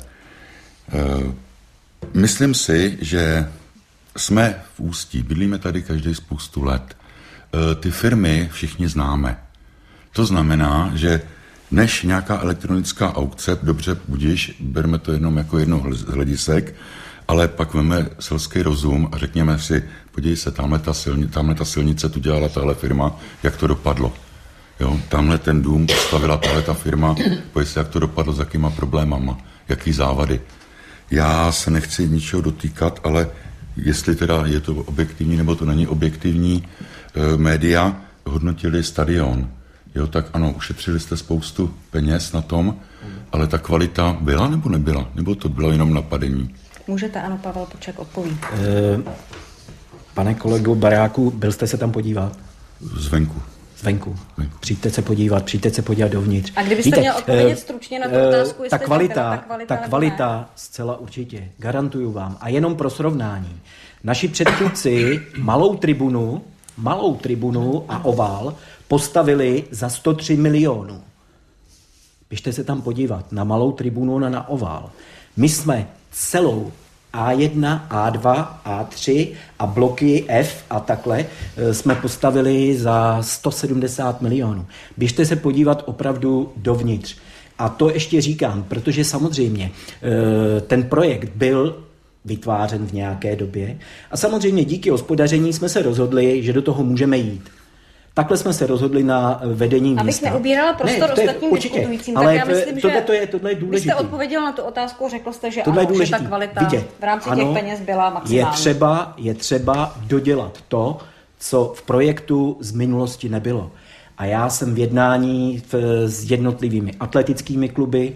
Myslím si, že jsme v Ústí, bydlíme tady každý spoustu let. Ty firmy všichni známe. To znamená, že než nějaká elektronická aukce, dobře, budíš, berme to jenom jako jedno z hledisek, ale pak veme selský rozum a řekněme si, podívej se, tamhle ta, silni, tamhle ta silnice tu dělala tahle firma, jak to dopadlo. Jo, tamhle ten dům postavila tahle ta firma, podívej se, jak to dopadlo, s jakýma problémama, jaký závady. Já se nechci ničeho dotýkat, ale jestli teda je to objektivní nebo to není objektivní, e, média hodnotili stadion. Jo, tak ano, ušetřili jste spoustu peněz na tom, ale ta kvalita byla nebo nebyla? Nebo to bylo jenom napadení? Můžete, ano, Pavel Poček odpoví. E, pane kolego Baráku, byl jste se tam podívat? Zvenku. Zvenku. Zvenku. Přijďte se podívat, přijďte se podívat dovnitř. A kdybyste Víte, měl odpovědět stručně na tu otázku, ta kvalita, ta kvalita, ta kvalita zcela určitě, garantuju vám. A jenom pro srovnání. Naši předchůdci malou tribunu, malou tribunu a ovál postavili za sto tři milionů. Běžte se tam podívat na malou tribunu a na ovál. My jsme celou á jedna, á dva, á tři a bloky F a takhle jsme postavili za sto sedmdesát milionů. Běžte se podívat opravdu dovnitř. A to ještě říkám, protože samozřejmě ten projekt byl vytvářen v nějaké době a samozřejmě díky hospodaření jsme se rozhodli, že do toho můžeme jít. Takhle jsme se rozhodli na vedení města. Abych neubírala prostor ne, ostatním diskutujícím, tak já myslím, tohle že to je, tohle je důležitý. Vy jste odpověděl na tu otázku, řekl jste, že tohle ano, že ta kvalita Vidě. v rámci ano, těch peněz byla maximální. Je třeba, je třeba dodělat to, co v projektu z minulosti nebylo. A já jsem v jednání v, s jednotlivými atletickými kluby,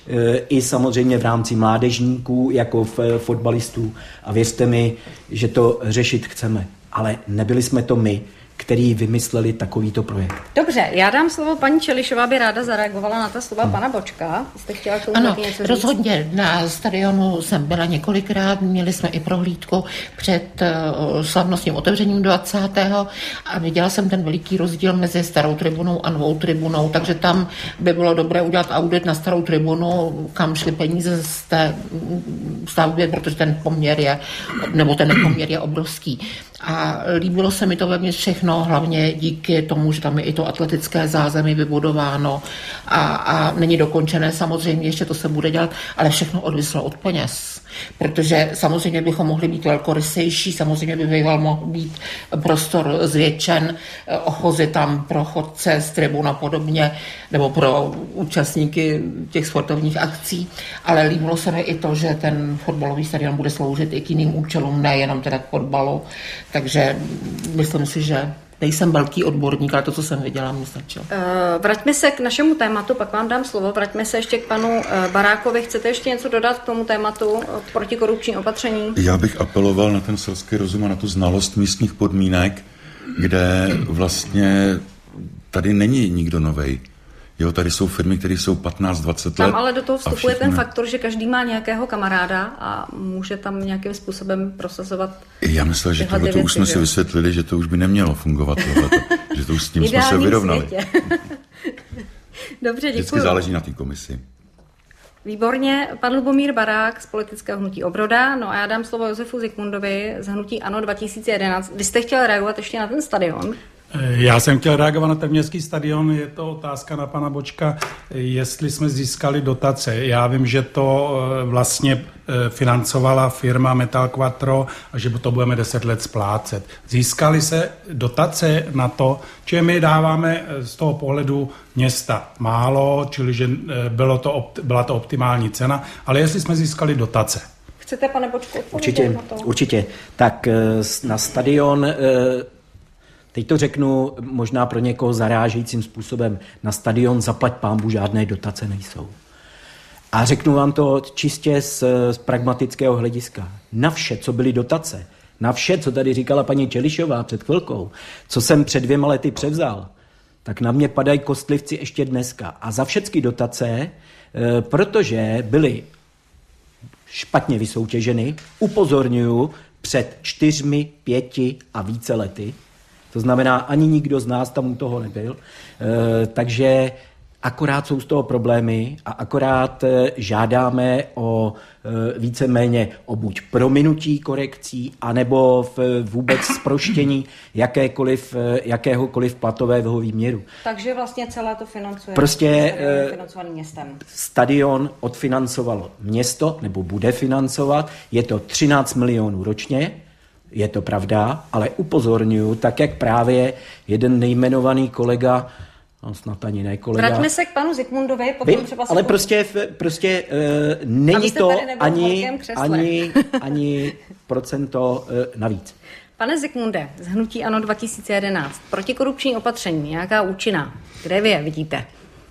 i samozřejmě v rámci mládežníků, jako v fotbalistů. A věřte mi, že to řešit chceme. Ale nebyli jsme to my, který vymysleli takovýto projekt. Dobře, já dám slovo paní Čelišová, aby ráda zareagovala na ta slova hmm. pana Bočka. Jste chtěla k tomu ano, něco říct? Rozhodně. Na stadionu jsem byla několikrát, měli jsme i prohlídku před uh, slavnostním otevřením dvacátého a viděla jsem ten veliký rozdíl mezi starou tribunou a novou tribunou, takže tam by bylo dobré udělat audit na starou tribunu, kam šly peníze z té stavby, protože ten poměr je, nebo ten poměr je obrovský. A líbilo se mi to vevnitř všechno, hlavně díky tomu, že tam je i to atletické zázemí vybudováno a, a není dokončené, samozřejmě ještě to se bude dělat, ale všechno odvislo od peněz. Protože samozřejmě bychom mohli být velkorysejší, samozřejmě by býval mohl být prostor zvětšen, ochozy tam pro chodce z tribun a podobně, nebo pro účastníky těch sportovních akcí, ale líbilo se mi i to, že ten fotbalový stadion bude sloužit i k jiným účelům, nejenom teda k fotbalu, takže myslím si, že nejsem velký odborník, ale to, co jsem viděla, mi stačilo. Uh, vraťme se k našemu tématu, pak vám dám slovo. Vraťme se ještě k panu uh, Barákovi. Chcete ještě něco dodat k tomu tématu uh, protikorupční opatření? Já bych apeloval na ten selský rozum a na tu znalost místních podmínek, kde vlastně tady není nikdo novej. Jo, tady jsou firmy, které jsou patnáct dvacet let. Tam ale do toho vstupuje ten faktor, že každý má nějakého kamaráda a může tam nějakým způsobem prosazovat. Já myslel, že tohle už jsme si vysvětlili, že to už by nemělo fungovat. Tohleto, že to už s tím jsme se vyrovnali. Dobře, děkuji. Vždycky záleží na té komisi. Výborně. Pan Lubomír Barák z politického hnutí Obroda. No a já dám slovo Josefu Zikmundovi z hnutí ANO dva tisíce jedenáct. Vy jste chtěl reagovat ještě na ten stadion? Já jsem chtěl reagovat na ten městský stadion, je to otázka na pana Bočka, jestli jsme získali dotace. Já vím, že to vlastně financovala firma Metal Quattro a že to budeme deset let splácet. Získali se dotace na to, že my dáváme z toho pohledu města málo, čili že bylo to, byla to optimální cena, ale jestli jsme získali dotace. Chcete, pane Bočku, odpovědět určitě, na to? Určitě. Tak na stadion... Teď to řeknu možná pro někoho zarážejícím způsobem. Na stadion zaplať pánbůh žádné dotace nejsou. A řeknu vám to čistě z, z pragmatického hlediska. Na vše, co byly dotace, na vše, co tady říkala paní Čelišová před chvilkou, co jsem před dvěma lety převzal, tak na mě padají kostlivci ještě dneska. A za všechny dotace, protože byly špatně vysoutěženy, upozorňuju před čtyřmi, pěti a více lety. To znamená, ani nikdo z nás tam u toho nebyl. E, takže akorát jsou z toho problémy a akorát žádáme o víceméně o buď prominutí korekcí, anebo v vůbec zproštění jakékoliv, jakéhokoliv platového výměru. Takže vlastně celé to financuje prostě financovaný městem. Stadion odfinancovalo město, nebo bude financovat, je to třináct milionů ročně, je to pravda, ale upozorňuji, tak jak právě jeden nejmenovaný kolega, no snad ani ne kolega. Vraťme se k panu Zikmundovi, potom Vy, třeba... Ale po... prostě, prostě uh, není to ani, ani, ani procento uh, navíc. Pane Zikmunde, z hnutí ANO dva tisíce jedenáct, protikorupční opatření, nějaká účinná, kde vy je vidíte?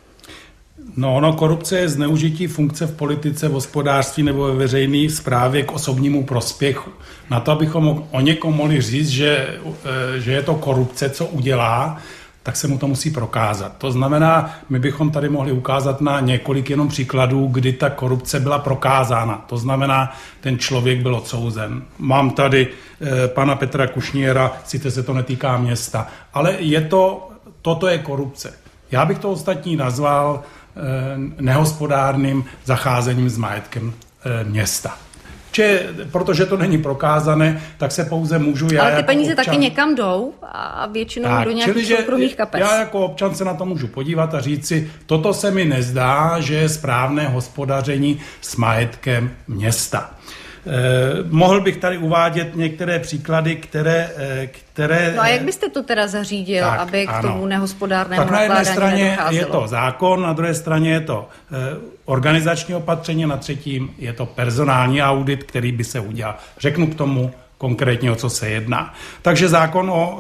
No, ono, korupce je zneužití funkce v politice, v hospodářství nebo ve veřejné správě k osobnímu prospěchu. Na to, abychom o někom mohli říct, že, že je to korupce, co udělá, tak se mu to musí prokázat. To znamená, my bychom tady mohli ukázat na několik jenom příkladů, kdy ta korupce byla prokázána. To znamená, ten člověk byl odsouzen. Mám tady eh, pana Petra Kušniera, sice se to netýká města, ale je to, toto je korupce. Já bych to ostatní nazval eh, nehospodárným zacházením s majetkem eh, města. Če, protože to není prokázané, tak se pouze můžu já. Ale ty jako peníze občan... taky někam jdou a většinou tak, do nějakých soukromých kapes. Já jako občan se na to můžu podívat a říct si, toto se mi nezdá, že je správné hospodaření s majetkem města. Eh, mohl bych tady uvádět některé příklady, které... Eh, které no a jak byste to teda zařídil, tak, aby k ano. tomu nehospodárnému tak na jedné straně nedocházelo? je to zákon, na druhé straně je to eh, organizační opatření, na třetím je to personální audit, který by se udělal. Řeknu k tomu konkrétně, o co se jedná. Takže zákon o,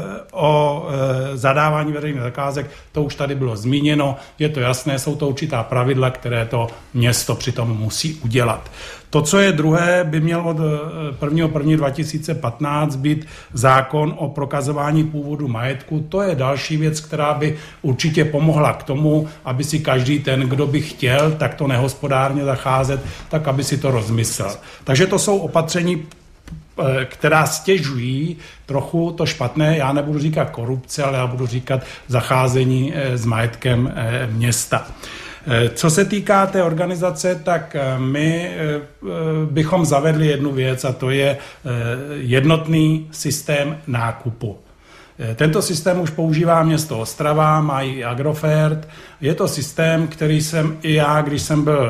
o zadávání veřejných zakázek, to už tady bylo zmíněno, je to jasné, jsou to určitá pravidla, které to město přitom musí udělat. To, co je druhé, by měl od prvního prvního dva tisíce patnáct být zákon o prokazování původu majetku. To je další věc, která by určitě pomohla k tomu, aby si každý ten, kdo by chtěl takto nehospodárně zacházet, tak aby si to rozmyslel. Takže to jsou opatření, která stěžují trochu to špatné, já nebudu říkat korupce, ale já budu říkat zacházení s majetkem města. Co se týká té organizace, tak my bychom zavedli jednu věc a to je jednotný systém nákupu. Tento systém už používá město Ostrava, má i Agrofert. Je to systém, který jsem i já, když jsem byl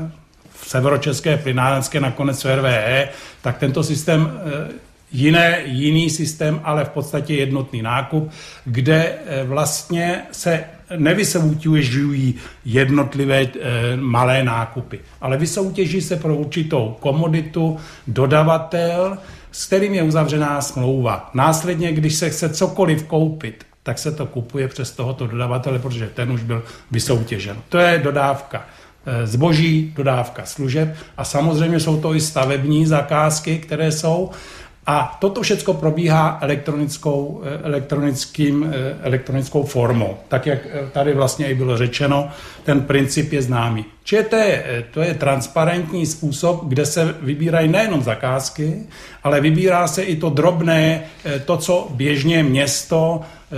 v Severočeské plynárenské, nakonec v R V E, tak tento systém, jiné, jiný systém, ale v podstatě jednotný nákup, kde vlastně se nevysoutěžují jednotlivé e, malé nákupy, ale vysoutěží se pro určitou komoditu dodavatel, s kterým je uzavřená smlouva. Následně, když se chce cokoliv koupit, tak se to kupuje přes tohoto dodavatele, protože ten už byl vysoutěžen. To je dodávka zboží, dodávka služeb a samozřejmě jsou to i stavební zakázky, které jsou. A toto všechno probíhá elektronickou, elektronickým, elektronickou formou. Tak, jak tady vlastně i bylo řečeno, ten princip je známý. Čiže to je, to je transparentní způsob, kde se vybírají nejenom zakázky, ale vybírá se i to drobné, to, co běžně město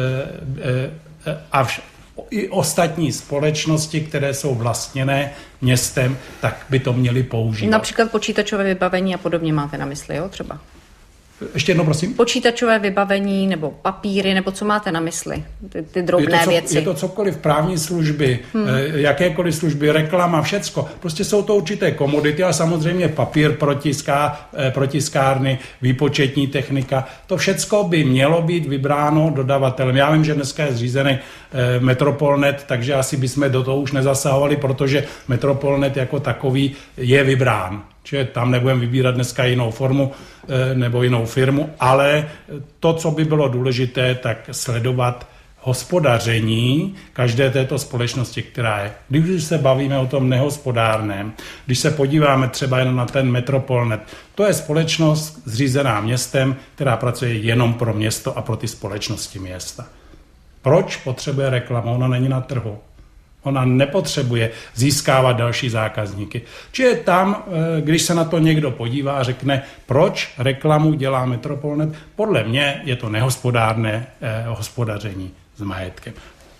a vš- i ostatní společnosti, které jsou vlastněné městem, tak by to měly používat. Například počítačové vybavení a podobně máte na mysli, jo, třeba? Ještě jednou, prosím. Počítačové vybavení nebo papíry, nebo co máte na mysli? Ty, ty drobné je to, co, věci. Je to cokoliv, právní služby, hmm. jakékoliv služby, reklama, všecko. Prostě jsou to určité komodity a samozřejmě papír, protiská, protiskárny, výpočetní technika. To všecko by mělo být vybráno dodavatelem. Já vím, že dneska je zřízený Metropolnet, takže asi bychom do toho už nezasahovali, protože Metropolnet jako takový je vybrán. Čili tam nebudeme vybírat dneska jinou formu nebo jinou firmu, ale to, co by bylo důležité, tak sledovat hospodaření každé této společnosti, která je. Když se bavíme o tom nehospodárném, když se podíváme třeba jen na ten Metropolnet, to je společnost zřízená městem, která pracuje jenom pro město a pro ty společnosti města. Proč potřebuje reklamu? Ona není na trhu. Ona nepotřebuje získávat další zákazníky. Čiže tam, když se na to někdo podívá a řekne, proč reklamu dělá Metropolnet, podle mě je to nehospodárné eh, hospodaření s majetkem.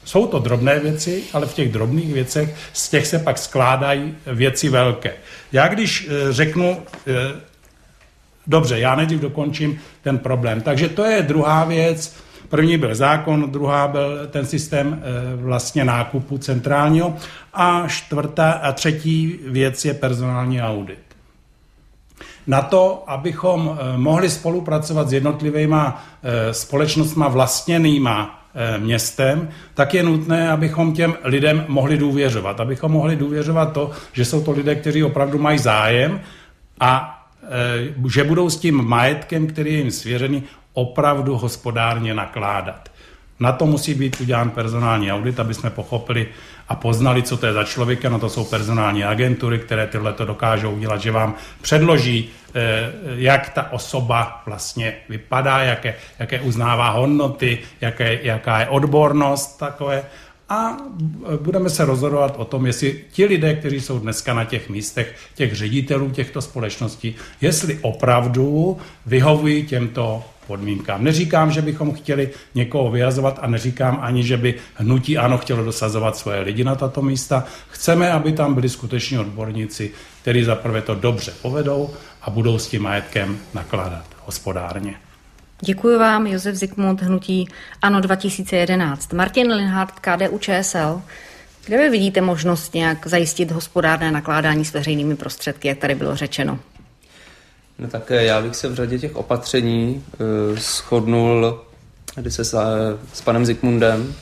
Jsou to drobné věci, ale v těch drobných věcech z těch se pak skládají věci velké. Já když řeknu, dobře, já nejdřív dokončím ten problém. Takže to je druhá věc. První byl zákon, druhá byl ten systém vlastně nákupu centrálního a čtvrtá a třetí věc je personální audit. Na to, abychom mohli spolupracovat s jednotlivýma společnostma vlastněnýma městem, tak je nutné, abychom těm lidem mohli důvěřovat. Abychom mohli důvěřovat to, že jsou to lidé, kteří opravdu mají zájem a e, že budou s tím majetkem, který je jim svěřený, opravdu hospodárně nakládat. Na to musí být udělán personální audit, aby jsme pochopili a poznali, co to je za člověka. No to jsou personální agentury, které tyhle to dokážou udělat, že vám předloží, jak ta osoba vlastně vypadá, jaké, jaké uznává hodnoty, jaké, jaká je odbornost takové. A budeme se rozhodovat o tom, jestli ti lidé, kteří jsou dneska na těch místech, těch ředitelů těchto společností, jestli opravdu vyhovují těmto podmínkám. Neříkám, že bychom chtěli někoho vyhazovat a neříkám ani, že by hnutí ANO chtělo dosazovat svoje lidi na tato místa. Chceme, aby tam byli skuteční odborníci, kteří zaprvé to dobře povedou a budou s tím majetkem nakládat hospodárně. Děkuji vám, Josef Zikmund, hnutí ANO dva tisíce jedenáct. Martin Linhart, K D U Č S L. Kde vy vidíte možnost nějak zajistit hospodárné nakládání s veřejnými prostředky, jak tady bylo řečeno? No tak já bych se v řadě těch opatření uh, shodnul kdy se s, uh, s panem Zikmundem. Uh,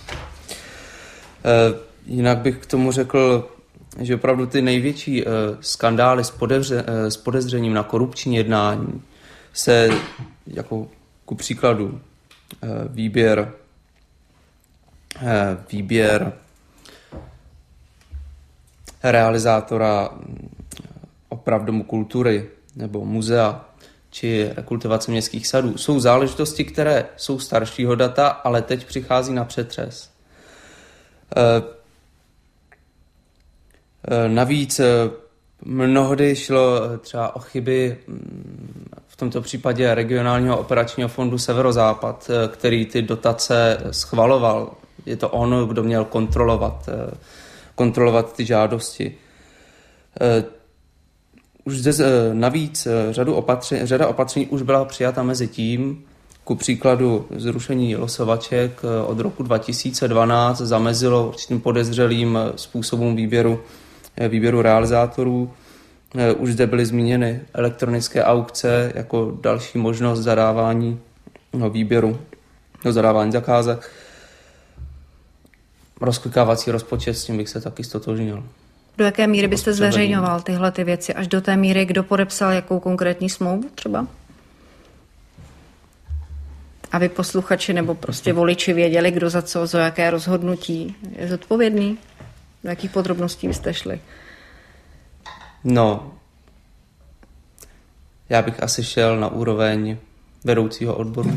jinak bych k tomu řekl, že opravdu ty největší uh, skandály s, podevře, uh, s podezřením na korupční jednání se, jako ku příkladu, uh, výběr, uh, výběr realizátora opravdomu kultury nebo muzea či rekultivace městských sadů. Jsou záležitosti, které jsou staršího data, ale teď přichází na přetřes. Navíc mnohdy šlo třeba o chyby v tomto případě regionálního operačního fondu Severozápad, který ty dotace schvaloval. Je to on, kdo měl kontrolovat, kontrolovat ty žádosti. Už zde navíc řadu opatření, řada opatření už byla přijata mezi tím, ku příkladu zrušení losovaček od roku dva tisíce dvanáct zamezilo určitým podezřelým způsobům výběru, výběru realizátorů. Už zde byly zmíněny elektronické aukce jako další možnost zadávání no, výběru, no, zadávání zakázek. Rozklikávací rozpočet, s tím bych se taky ztotožnil. Do jaké míry byste zveřejňoval tyhle ty věci? Až do té míry, kdo podepsal jakou konkrétní smlouvu třeba? Aby posluchači nebo prostě voliči věděli, kdo za co, za jaké rozhodnutí je zodpovědný? Do jakých podrobností byste šli? No, já bych asi šel na úroveň vedoucího odboru.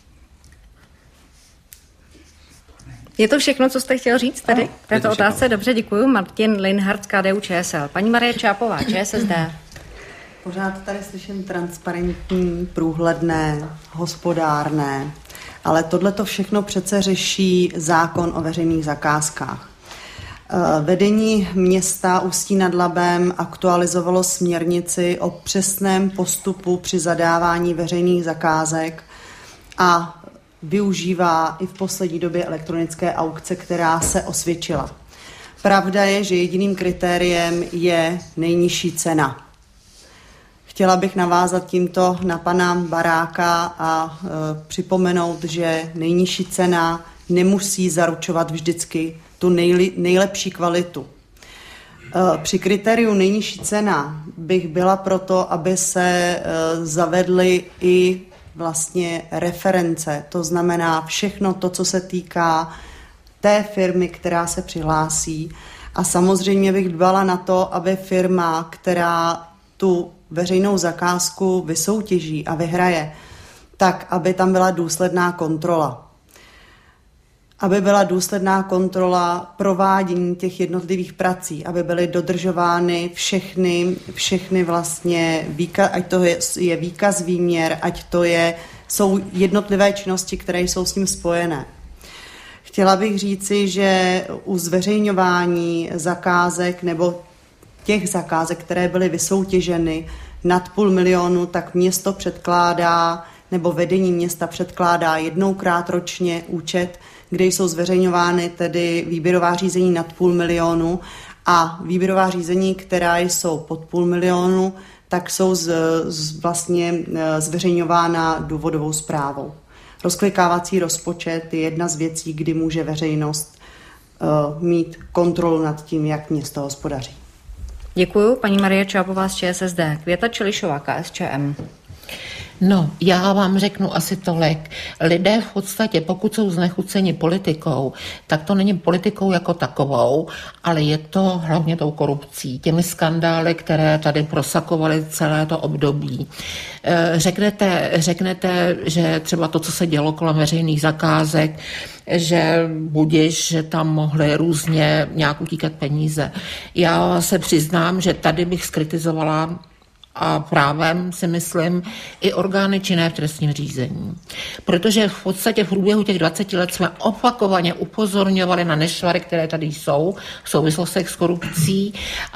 Je to všechno, co jste chtěl říct tady? V této otázce dobře, děkuji. Martin Linhart, K D U Č S L. Paní Marie Čápová, Č S S D. Pořád tady slyším transparentní, průhledné, hospodárné, ale tohle to všechno přece řeší zákon o veřejných zakázkách. Vedení města Ústí nad Labem aktualizovalo směrnici o přesném postupu při zadávání veřejných zakázek a využívá i v poslední době elektronické aukce, která se osvědčila. Pravda je, že jediným kritériem je nejnižší cena. Chtěla bych navázat tímto na pana Baráka a e, připomenout, že nejnižší cena nemusí zaručovat vždycky tu nejli, nejlepší kvalitu. E, při kritériu nejnižší cena bych byla proto, aby se e, zavedly i vlastně reference, to znamená všechno to, co se týká té firmy, která se přihlásí. A samozřejmě bych dbala na to, aby firma, která tu veřejnou zakázku vysoutěží a vyhraje, tak aby tam byla důsledná kontrola. Aby byla důsledná kontrola provádění těch jednotlivých prací, aby byly dodržovány všechny, všechny vlastně, výkaz, ať to je, je výkaz výměr, ať to je, jsou jednotlivé činnosti, které jsou s ním spojené. Chtěla bych říci, že u zveřejňování zakázek nebo těch zakázek, které byly vysoutěženy nad půl milionu, tak město předkládá nebo vedení města předkládá jednoukrát ročně účet, kde jsou zveřejňovány tedy výběrová řízení nad půl milionu a výběrová řízení, která jsou pod půl milionu, tak jsou z, z vlastně zveřejňována důvodovou zprávou. Rozklikávací rozpočet je jedna z věcí, kdy může veřejnost uh, mít kontrolu nad tím, jak město hospodaří. Děkuju. Paní Marie Čápová z ČSSD. Květa Čelišová, KSČM. No, já vám řeknu asi tolik. Lidé v podstatě, pokud jsou znechuceni politikou, tak to není politikou jako takovou, ale je to hlavně tou korupcí, těmi skandály, které tady prosakovaly celé to období. Řeknete, řeknete, že třeba to, co se dělo kolem veřejných zakázek, že budiš, že tam mohly různě nějak utíkat peníze. Já se přiznám, že tady bych skritizovala a právem si myslím i orgány činné v trestním řízení. Protože v podstatě v průběhu těch dvaceti let jsme opakovaně upozorňovali na nešvary, které tady jsou v souvislostech s korupcí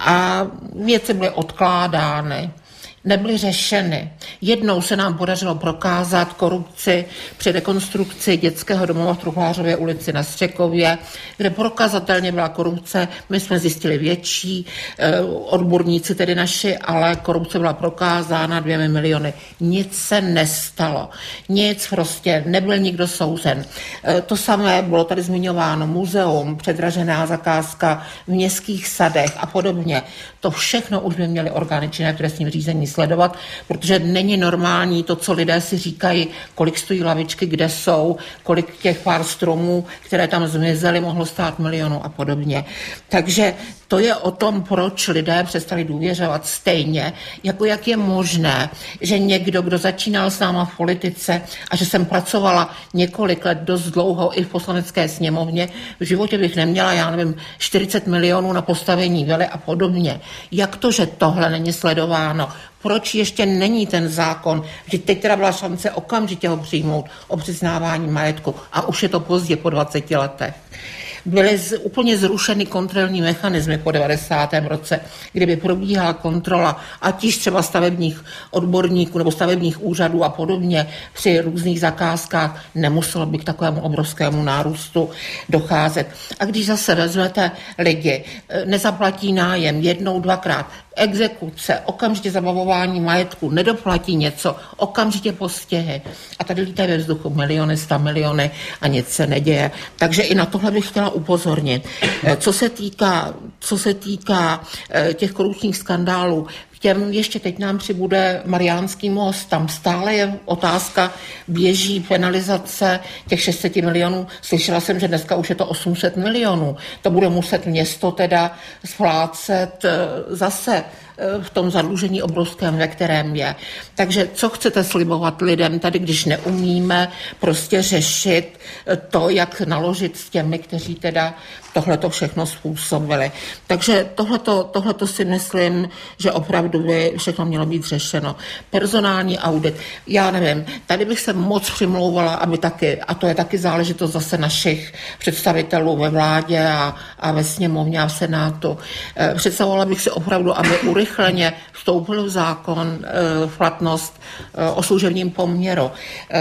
a věci byly odkládány. Nebyly řešeny. Jednou se nám podařilo prokázat korupci při rekonstrukci dětského domova v Truhlářově ulici na Střekově, kde prokazatelně byla korupce. My jsme zjistili větší, eh, odborníci tedy naši, ale korupce byla prokázána dvěmi miliony. Nic se nestalo. Nic prostě, nebyl nikdo souzen. Eh, to samé bylo tady zmiňováno, muzeum, předražená zakázka v městských sadech a podobně. To všechno už by měly orgány činné v trestním řízení sledovat, protože není normální to, co lidé si říkají, kolik stojí lavičky, kde jsou, kolik těch pár stromů, které tam zmizely, mohlo stát milionu a podobně. Takže to je o tom, proč lidé přestali důvěřovat stejně, jako jak je možné, že někdo, kdo začínal s náma v politice a že jsem pracovala několik let dost dlouho i v poslanecké sněmovně, v životě bych neměla, já nevím, čtyřicet milionů na postavení vily a podobně. Jak to, že tohle není sledováno? Proč ještě není ten zákon, že teď teda byla šance okamžitě ho přijmout o přiznávání majetku a už je to pozdě po dvaceti letech. Byly z, úplně zrušeny kontrolní mechanismy po devadesátém roce, kdyby probíhala kontrola, ať již třeba stavebních odborníků nebo stavebních úřadů a podobně při různých zakázkách, nemuselo by k takovému obrovskému nárůstu docházet. A když zase vezmete lidi, nezaplatí nájem jednou, dvakrát, exekuce, okamžitě zabavování majetku, nedoplatí něco, okamžitě postihy. A tady lítají ve vzduchu miliony, sta miliony a nic se neděje. Takže i na tohle bych chtěla upozornit. Co se týká, co se týká těch korupčních skandálů, k těm ještě teď nám přibude Mariánský most. Tam stále je otázka, běží penalizace těch šest set milionů. Slyšela jsem, že dneska už je to osm set milionů. To bude muset město teda splácet zase v tom zadlužení obrovském, ve kterém je. Takže co chcete slibovat lidem tady, když neumíme prostě řešit to, jak naložit s těmi, kteří teda tohleto všechno způsobili. Takže tohleto, tohleto si myslím, že opravdu by všechno mělo být řešeno. Personální audit, já nevím, tady bych se moc přimlouvala, aby taky, a to je taky záležitost zase našich představitelů ve vládě a, a ve sněmovně a v Senátu. Představovala bych si opravdu, aby urychleně vstoupil v zákon v platnost o služebním poměru.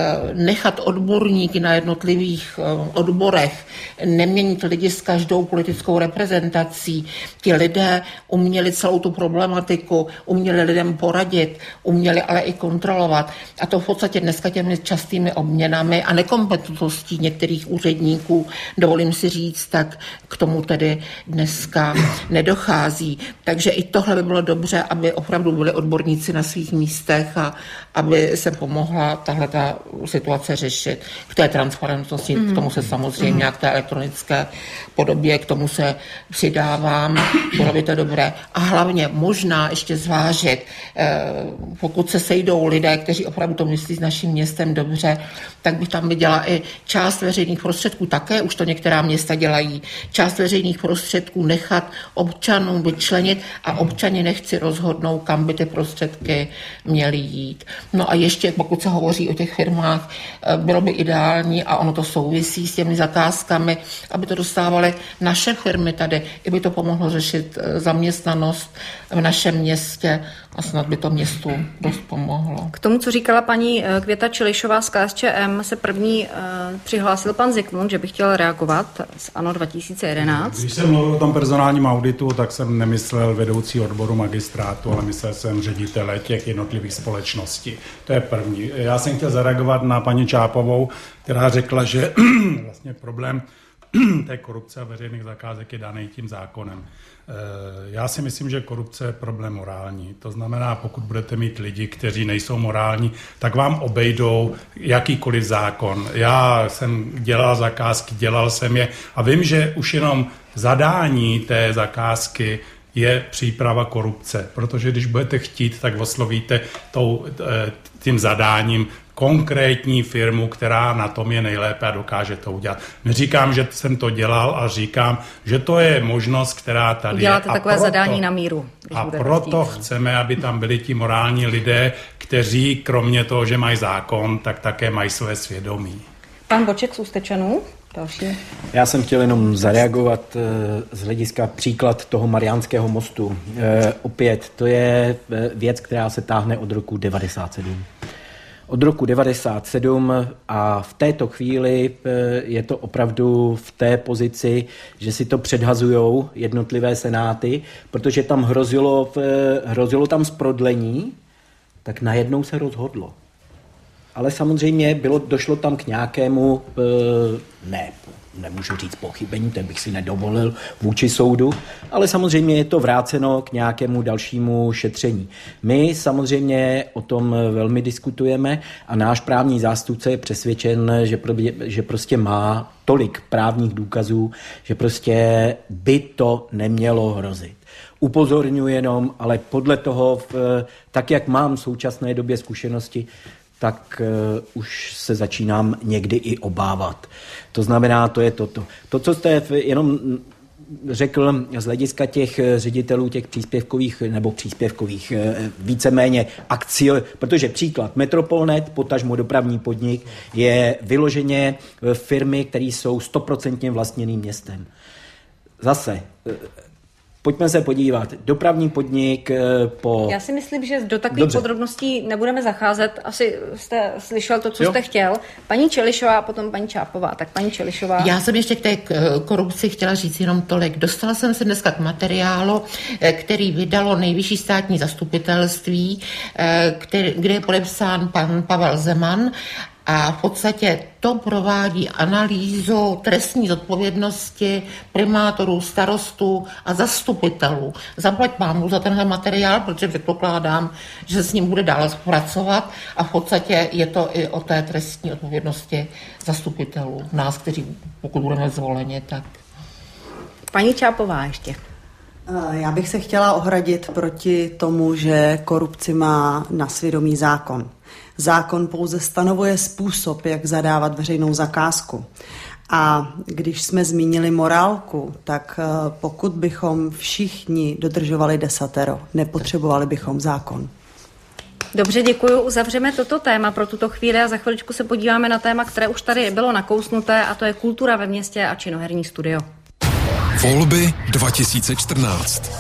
Nechat odborníky na jednotlivých odborech, neměnit lidi s každou politickou reprezentací. Ti lidé uměli celou tu problematiku, uměli lidem poradit, uměli ale i kontrolovat. A to v podstatě dneska těmi častými obměnami a nekompetentností některých úředníků, dovolím si říct, tak k tomu tedy dneska nedochází. Takže i tohle by bylo dobře, aby opravdu byli odborníci na svých místech a aby se pomohla tahle ta situace řešit. K té transparentnosti, mm. k tomu se samozřejmě, mm. k té elektronické podobě dlouhodobě k tomu se přidávám, bylo by to dobré. A hlavně možná ještě zvážit, pokud se sejdou lidé, kteří opravdu to myslí s naším městem dobře, tak bych tam viděla i část veřejných prostředků, také už to některá města dělají, část veřejných prostředků nechat občanům vyčlenit a občani nechci rozhodnout, kam by ty prostředky měly jít. No a ještě, pokud se hovoří o těch firmách, bylo by ideální, a ono to souvisí s těmi zakázkami, aby to dostávaly naše firmy tady, i by to pomohlo řešit zaměstnanost v našem městě a snad by to městu dost pomohlo. K tomu, co říkala paní Květa Čilišová z K S Č M, se první uh, přihlásil pan Zikmund, že by chtěl reagovat z ANO dva tisíce jedenáct. Když jsem mluvil o tom personálním auditu, tak jsem nemyslel vedoucí odboru magistrátu, ale myslel jsem ředitele těch jednotlivých společností. To je první. Já jsem chtěl zareagovat na paní Čápovou, která řekla, že vlastně problém té korupce a veřejných zakázek je daný tím zákonem. Já si myslím, že korupce je problém morální. To znamená, pokud budete mít lidi, kteří nejsou morální, tak vám obejdou jakýkoliv zákon. Já jsem dělal zakázky, dělal jsem je a vím, že už jenom zadání té zakázky je příprava korupce, protože když budete chtít, tak oslovíte tou, tím zadáním konkrétní firmu, která na tom je nejlépe a dokáže to udělat. Neříkám, že jsem to dělal, a říkám, že to je možnost, která tady Uděláte je. takové proto, zadání na míru. A proto chtít. Chceme, aby tam byli ti morální lidé, kteří kromě toho, že mají zákon, tak také mají své svědomí. Pan Boček z Ústečanů. Další. Já jsem chtěl jenom zareagovat z hlediska příklad toho Mariánského mostu. Opět, to je věc, která se táhne od roku devadesát sedm. Od roku devadesát sedm a v této chvíli je to opravdu v té pozici, že si to předhazujou jednotlivé senáty, protože tam hrozilo, hrozilo tam zprodlení, tak najednou se rozhodlo. Ale samozřejmě bylo, došlo tam k nějakému, ne, nemůžu říct pochybení, ten bych si nedovolil vůči soudu, ale samozřejmě je to vráceno k nějakému dalšímu šetření. My samozřejmě o tom velmi diskutujeme a náš právní zástupce je přesvědčen, že, pro, že prostě má tolik právních důkazů, že prostě by to nemělo hrozit. Upozorňuji jenom, ale podle toho, tak jak mám v současné době zkušenosti, tak uh, už se začínám někdy i obávat. To znamená, to je toto. To, co jste jenom řekl z hlediska těch ředitelů těch příspěvkových nebo příspěvkových víceméně akcí, protože příklad Metropolnet, potažmo dopravní podnik, je vyloženě firmy, které jsou stoprocentně vlastněným městem. Zase pojďme se podívat. Dopravní podnik po... Já si myslím, že do takových Dobře. podrobností nebudeme zacházet. Asi jste slyšel to, co jo. jste chtěl. Paní Čelišová a potom paní Čápová. Tak paní Čelišová. Já jsem ještě k té korupci chtěla říct jenom tolik. Dostala jsem se dneska k materiálu, který vydalo Nejvyšší státní zastupitelství, který, kde je podepsán pan Pavel Zeman. A v podstatě to provádí analýzu trestní zodpovědnosti primátorů, starostů a zastupitelů. Zaplať pánu za tenhle materiál, protože předpokládám, že se s ním bude dále pracovat a v podstatě je to i o té trestní odpovědnosti zastupitelů. Nás, kteří pokud budeme zvoleni, tak... Paní Čápová ještě. Já bych se chtěla ohradit proti tomu, že korupci má na svědomí zákon. Zákon pouze stanovuje způsob, jak zadávat veřejnou zakázku. A když jsme zmínili morálku, tak pokud bychom všichni dodržovali desatero, nepotřebovali bychom zákon. Dobře, děkuji. Uzavřeme toto téma pro tuto chvíli a za chviličku se podíváme na téma, které už tady bylo nakousnuté, a to je kultura ve městě a činoherní studio. Volby dva tisíce čtrnáct.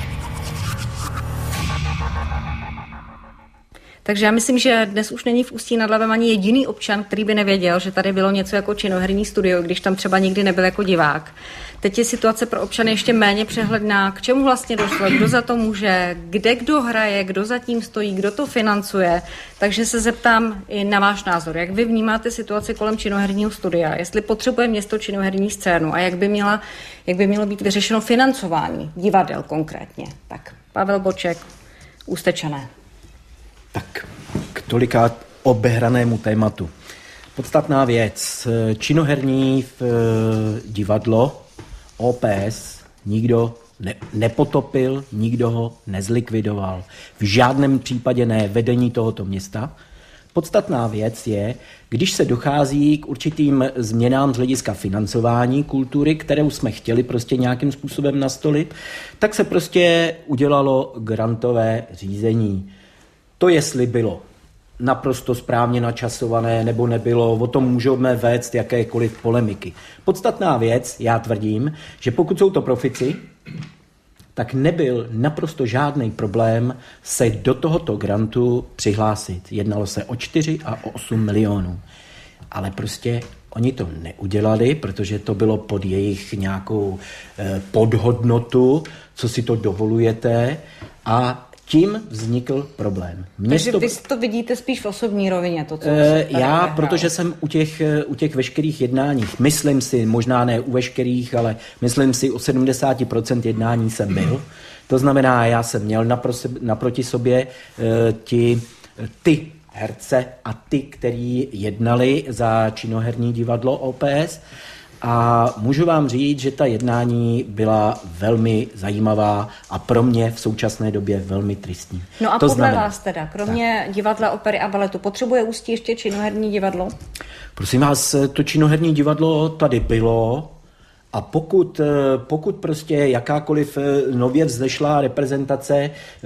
Takže já myslím, že dnes už není v Ústí nad Labem ani jediný občan, který by nevěděl, že tady bylo něco jako činoherní studio, když tam třeba nikdy nebyl jako divák. Teď je situace pro občany ještě méně přehledná. K čemu vlastně došlo, kdo za to může, kde kdo hraje, kdo za tím stojí, kdo to financuje. Takže se zeptám i na váš názor. Jak vy vnímáte situaci kolem činoherního studia? Jestli potřebuje město činoherní scénu a jak by, měla, jak by mělo být vyřešeno financování divadel konkrétně. Tak Pavel Boček, Ústečané. Tak, k tolika obehranému tématu. Podstatná věc. Činoherní v divadlo O P S nikdo ne, nepotopil, nikdo ho nezlikvidoval. V žádném případě ne vedení tohoto města. Podstatná věc je, když se dochází k určitým změnám z hlediska financování kultury, kterou jsme chtěli prostě nějakým způsobem nastolit, tak se prostě udělalo grantové řízení. To, jestli bylo naprosto správně načasované nebo nebylo, o tom můžeme vést jakékoliv polemiky. Podstatná věc, já tvrdím, že pokud jsou to profici, tak nebyl naprosto žádný problém se do tohoto grantu přihlásit. Jednalo se o čtyři a o osm milionů. Ale prostě oni to neudělali, protože to bylo pod jejich nějakou eh, podhodnotu, co si to dovolujete, a tím vznikl problém. Město... Takže vy to vidíte spíš v osobní rovině, to, co e, Já, nehrálo. Protože jsem u těch, u těch veškerých jednáních, myslím si, možná ne u veškerých, ale myslím si, u sedmdesát procent jednání jsem byl. To znamená, já jsem měl naproti, naproti sobě e, ti, ty herce a ty, kteří jednali za činoherní divadlo O P S. A můžu vám říct, že ta jednání byla velmi zajímavá a pro mě v současné době velmi tristní. No a to podle znamená, vás teda, kromě tak. divadla, opery a baletu, potřebuje Ústí ještě činoherní divadlo? Prosím vás, to činoherní divadlo tady bylo a pokud, pokud prostě jakákoliv nově vzešlá reprezentace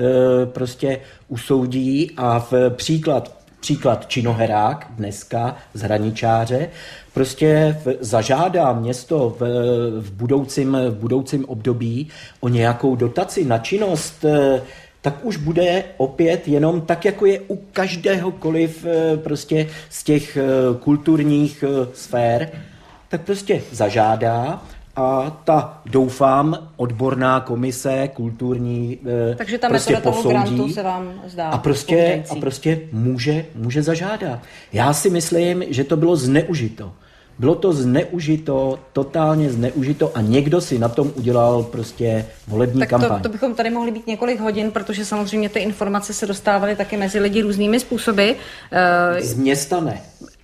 prostě usoudí a v příklad Příklad činoherák dneska z Hraničáře prostě v, zažádá město v, v, budoucím, v budoucím období o nějakou dotaci na činnost, tak už bude opět jenom tak, jako je u každéhokoliv prostě z těch kulturních sfér, tak prostě zažádá. A ta, doufám, odborná komise kulturní Takže ta prostě metoda posoudí toho grantu se vám zdá a prostě, a prostě může, může zažádat. Já si myslím, že to bylo zneužito. Bylo to zneužito, totálně zneužito a někdo si na tom udělal prostě volební tak kampaň. To, to bychom tady mohli být několik hodin, protože samozřejmě ty informace se dostávaly taky mezi lidi různými způsoby. Z města ne.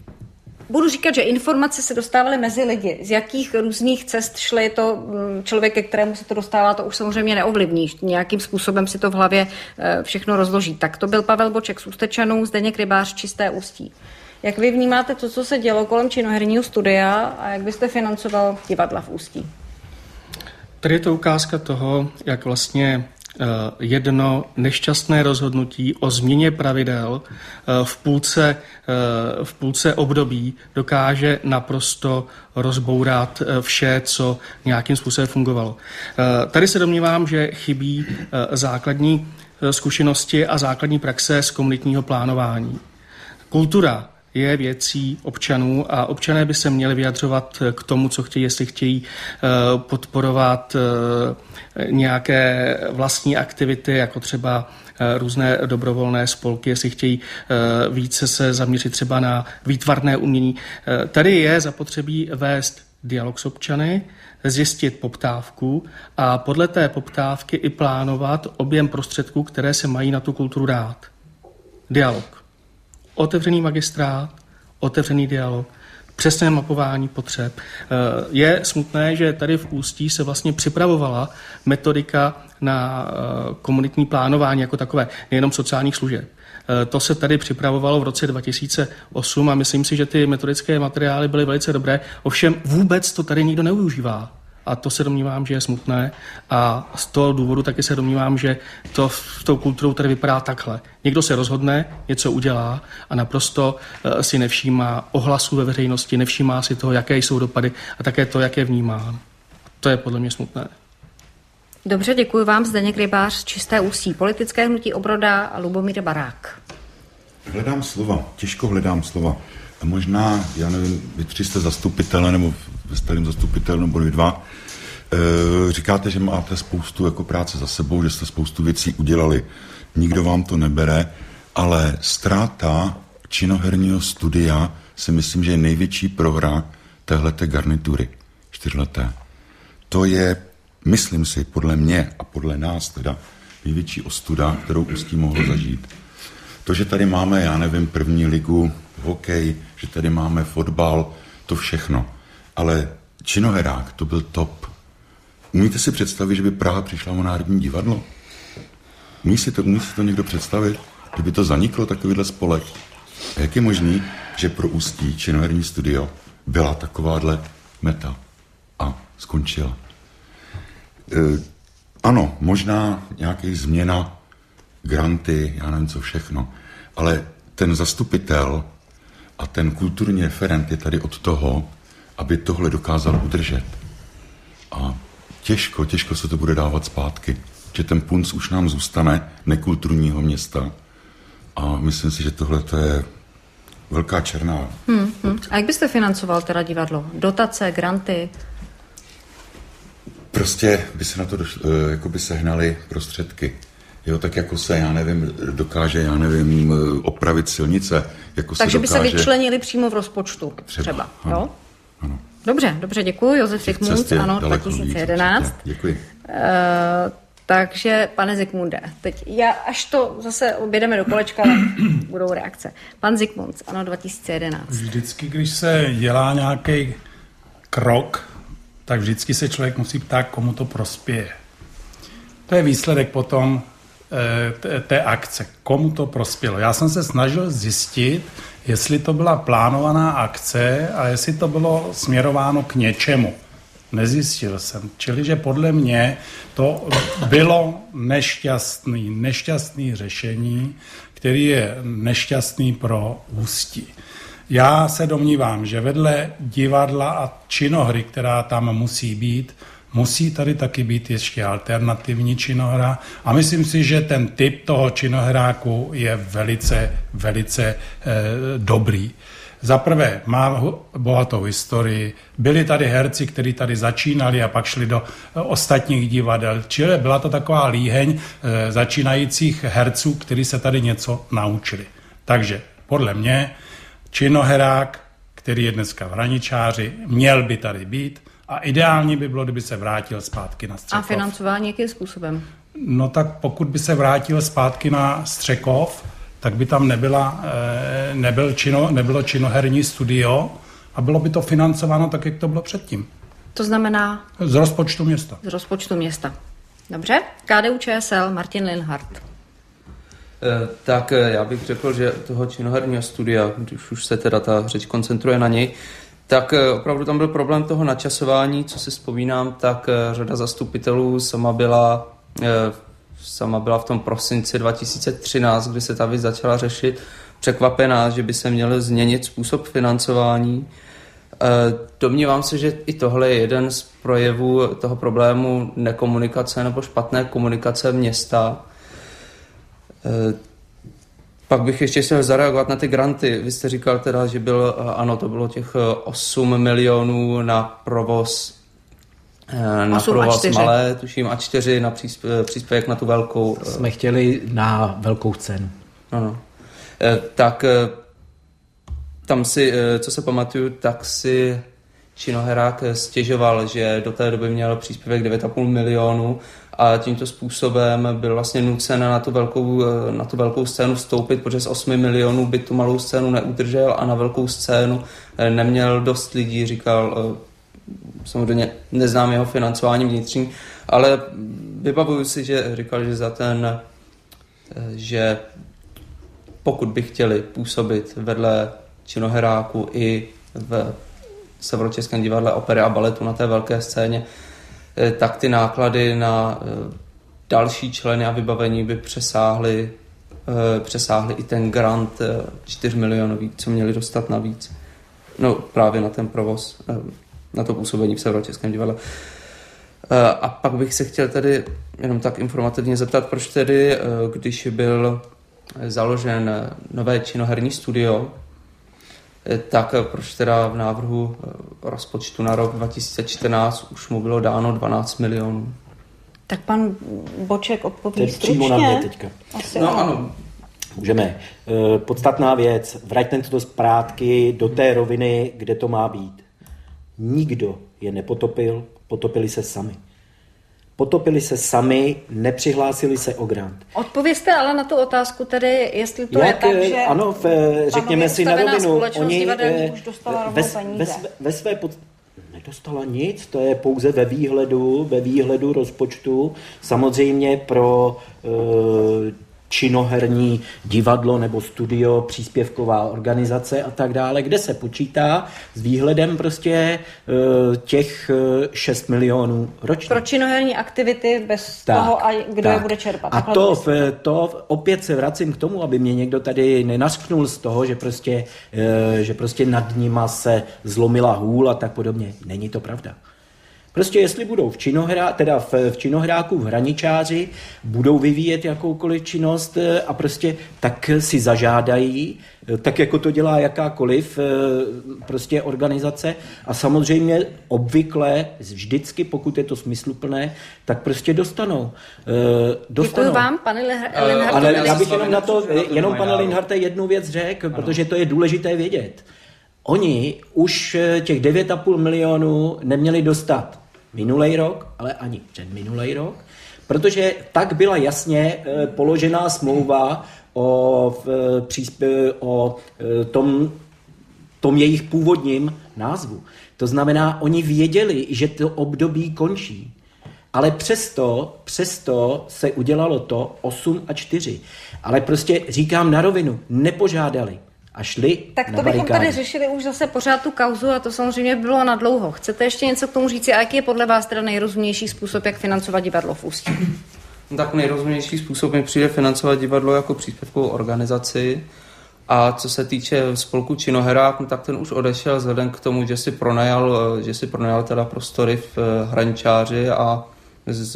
Budu říkat, že informace se dostávaly mezi lidi. Z jakých různých cest šly, to člověk, ke kterému se to dostává, to už samozřejmě neovlivní. Nějakým způsobem si to v hlavě všechno rozloží. Tak to byl Pavel Boček z Ústečanů, Zdeněk Rybář, Čisté Ústí. Jak vy vnímáte to, co se dělo kolem činoherního studia a jak byste financoval divadla v Ústí? Tady je to ukázka toho, jak vlastně jedno nešťastné rozhodnutí o změně pravidel v půlce, v půlce období dokáže naprosto rozbourat vše, co nějakým způsobem fungovalo. Tady se domnívám, že chybí základní zkušenosti a základní praxe z komunitního plánování. Kultura je věcí občanů a občané by se měli vyjadřovat k tomu, co chtějí, jestli chtějí podporovat nějaké vlastní aktivity, jako třeba různé dobrovolné spolky, jestli chtějí více se zaměřit třeba na výtvarné umění. Tady je zapotřebí vést dialog s občany, zjistit poptávku a podle té poptávky i plánovat objem prostředků, které se mají na tu kulturu dát. Dialog. Otevřený magistrát, otevřený dialog, přesné mapování potřeb. Je smutné, že tady v Ústí se vlastně připravovala metodika na komunitní plánování jako takové, nejenom sociálních služeb. To se tady připravovalo v roce dva tisíce osm a myslím si, že ty metodické materiály byly velice dobré, ovšem vůbec to tady nikdo neužívá. A to se domnívám, že je smutné a z toho důvodu taky se domnívám, že to v tou kulturou tady vypadá takhle. Někdo se rozhodne, něco udělá a naprosto uh, si nevšímá ohlasu ve veřejnosti, nevšímá si toho, jaké jsou dopady a také to, jak je vnímán. To je podle mě smutné. Dobře, děkuji vám. Zdeněk Rybář, Čisté Ústí, politické hnutí Obroda a Lubomír Barák. Hledám slova, těžko hledám slova. A možná, já nevím, vy tři jste zastupitele, nebo ve starým zastupitel, nebo vy dva, e, říkáte, že máte spoustu jako práce za sebou, že jste spoustu věcí udělali. Nikdo vám to nebere, ale ztráta činoherního studia si myslím, že je největší prohra téhleté garnitury, čtyřleté. To je, myslím si, podle mě a podle nás teda největší ostuda, kterou Ústí mohlo zažít. To, že tady máme, já nevím, první ligu, hokej, že tady máme fotbal, to všechno. Ale činoherák, to byl top. umíte si představit, že by Praha přišla o Národní divadlo? Umí si to, umí si to někdo představit? Že by to zaniklo, takovýhle spolek? A jak je možný, že pro Ústí činoherní studio byla takováhle meta a skončila? E, ano, možná nějaký změna, granty, já nevím co všechno, ale ten zastupitel a ten kulturní referent je tady od toho, aby tohle dokázal udržet. A těžko, těžko se to bude dávat zpátky, že ten punc už nám zůstane nekulturního města a myslím si, že tohle to je velká černá. Hmm, hmm. A jak byste financoval teda divadlo? Dotace, granty? Prostě by se na to došlo, jako by sehnali prostředky. Jo, tak jako se, já nevím, dokáže, já nevím, opravit silnice. Jako Takže se by dokáže... se vyčlenili přímo v rozpočtu třeba, třeba ano, jo? Ano. Dobře, dobře, děkuji. Josef Zikmund, ano, dva tisíce jedenáct. Děkuji. Uh, takže, pane Zikmunde, teď já, až to zase objedeme do kolečka, budou reakce. Pan Zikmund, ano, dva tisíce jedenáct. Vždycky, když se dělá nějaký krok, tak vždycky se člověk musí ptát, komu to prospěje. To je výsledek potom e, té akce. Komu to prospělo? Já jsem se snažil zjistit, jestli to byla plánovaná akce a jestli to bylo směrováno k něčemu. Nezjistil jsem. Čili, že podle mě to bylo nešťastný, nešťastný řešení, který je nešťastný pro Ústí. Já se domnívám, že vedle divadla a činohry, která tam musí být, musí tady taky být ještě alternativní činohra a myslím si, že ten typ toho činohráku je velice, velice eh, dobrý. Za prvé má bohatou historii, byli tady herci, kteří tady začínali a pak šli do ostatních divadel, čili byla to taková líheň eh, začínajících herců, kteří se tady něco naučili. Takže podle mě činoherák, který je dneska v Hraničáři, měl by tady být a ideální by bylo, kdyby se vrátil zpátky na Střekov. A financoval jakým způsobem? No tak pokud by se vrátil zpátky na Střekov, tak by tam nebyla, nebyl čino, nebylo činoherní studio a bylo by to financováno tak, jak to bylo předtím. To znamená? Z rozpočtu města. Z rozpočtu města. Dobře. K D U Č S L, Martin Linhardt. Tak já bych řekl, že toho činoherního studia, když už se teda ta řeč koncentruje na něj, tak opravdu tam byl problém toho načasování, co si vzpomínám, tak řada zastupitelů sama byla, sama byla v tom prosinci dva tisíce třináct, kdy se ta věc začala řešit, překvapená, že by se měl změnit způsob financování. Domnívám se, že i tohle je jeden z projevů toho problému nekomunikace nebo špatné komunikace města. Pak bych ještě chtěl zareagovat na ty granty. Vy jste říkal teda, že byl, ano, to bylo těch osm milionů na provoz, na provoz malé, tuším, a čtyři na příspěvek na tu velkou. Jsme chtěli na velkou cenu. Ano. Tak tam si, co se pamatuju, tak si činoherák stěžoval, že do té doby měl příspěvek devět a půl milionu a tímto způsobem byl vlastně nucen na tu velkou, na tu velkou scénu vstoupit, protože z osmi milionů by tu malou scénu neudržel a na velkou scénu neměl dost lidí, říkal, samozřejmě neznám jeho financování vnitřní, ale vybavuju si, že říkal, že za ten, že pokud by chtěli působit vedle činoheráku i v Severočeském divadle opery a baletu na té velké scéně, tak ty náklady na další členy a vybavení by přesáhly, přesáhly i ten grant čtyři milionový, co měli dostat navíc. No právě na ten provoz, na to působení v Severočeském divadle. A pak bych se chtěl tedy jenom tak informativně zeptat, proč tedy, když byl založen nové činoherní studio, tak proč teda v návrhu rozpočtu na rok dva tisíce čtrnáct už mu bylo dáno dvanáct milionů? Tak pan Boček odpoví stručně. Přímo na mě teďka. Asi no ano. Můžeme. Podstatná věc, vraťte to zpátky do té roviny, kde to má být. Nikdo je nepotopil, potopili se sami. Potopili se sami, nepřihlásili se o grant. Odpovězte ale na tu otázku tedy, jestli to Jak, je tak, že... Ano, v, řekněme si na rovinu. Oni už dostala rovnou ve, peníze. Ve, ve své pod... Nedostala nic, to je pouze ve výhledu, ve výhledu rozpočtu. Samozřejmě pro e, činoherní divadlo nebo studio, příspěvková organizace a tak dále, kde se počítá s výhledem prostě e, těch šest milionů ročně. Pro činoherní aktivity bez tak, toho, a kdo tak. je bude čerpat. A to, v, to opět se vracím k tomu, aby mě někdo tady nenařknul z toho, že prostě, e, že prostě nad nima se zlomila hůl a tak podobně. Není to pravda. Prostě jestli budou v, činohrá, teda v, v činohráku, v hraničáři, budou vyvíjet jakoukoliv činnost a prostě tak si zažádají, tak jako to dělá jakákoliv prostě organizace a samozřejmě obvykle, vždycky, pokud je to smysluplné, tak prostě dostanou. dostanou. Děkuji vám, pane Linharte. Ale já bych jenom na to, jenom pane Linharte jednu věc řekl, protože to je důležité vědět. Oni už těch devět a půl milionů neměli dostat minulej rok, ale ani před minulej rok, protože tak byla jasně položená smlouva o, o tom, tom jejich původním názvu. To znamená, oni věděli, že to období končí. Ale přesto, přesto se udělalo to osm a čtyři. Ale prostě říkám na rovinu, nepožádali. A šli tak to na bychom barikády. tady řešili už zase pořád tu kauzu a to samozřejmě bylo na dlouho. Chcete ještě něco k tomu říci a jaký je podle vás teda nejrozumnější způsob, jak financovat divadlo v Ústí? Tak nejrozumnější způsob mi přijde financovat divadlo jako příspěvkovou organizaci. A co se týče spolku Činoherák, tak ten už odešel vzhledem k tomu, že si pronajal, že si pronajal teda prostory v Hraničáři a z,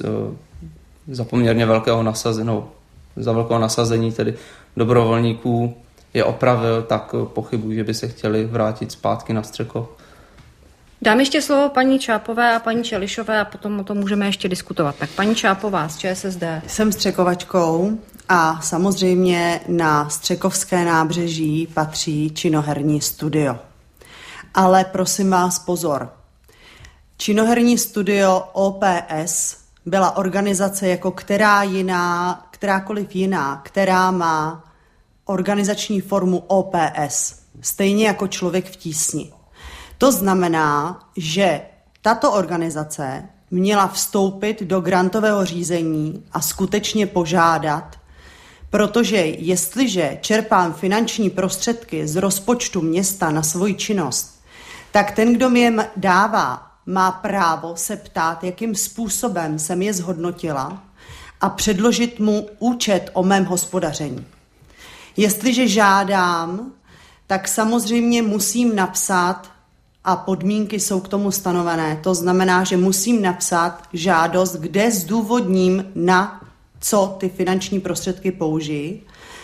za poměrně velkého nasazení, no, za velkého nasazení tedy dobrovolníků je opravil, tak pochybuji, že by se chtěli vrátit zpátky na Střekov. Dám ještě slovo paní Čápové a paní Čelišové a potom o tom můžeme ještě diskutovat. Tak paní Čápová z ČSSD. Jsem střekovačkou a samozřejmě na Střekovské nábřeží patří činoherní studio. Ale prosím vás pozor. Činoherní studio O P S byla organizace jako která jiná, kterákoliv jiná, která má organizační formu O P S, stejně jako Člověk v tísni. To znamená, že tato organizace měla vstoupit do grantového řízení a skutečně požádat, protože jestliže čerpám finanční prostředky z rozpočtu města na svoji činnost, tak ten, kdo mi je dává, má právo se ptát, jakým způsobem jsem je zhodnotila a předložit mu účet o mém hospodaření. Jestliže žádám, tak samozřejmě musím napsat, a podmínky jsou k tomu stanovené, to znamená, že musím napsat žádost, kde zdůvodním, na co ty finanční prostředky použijí.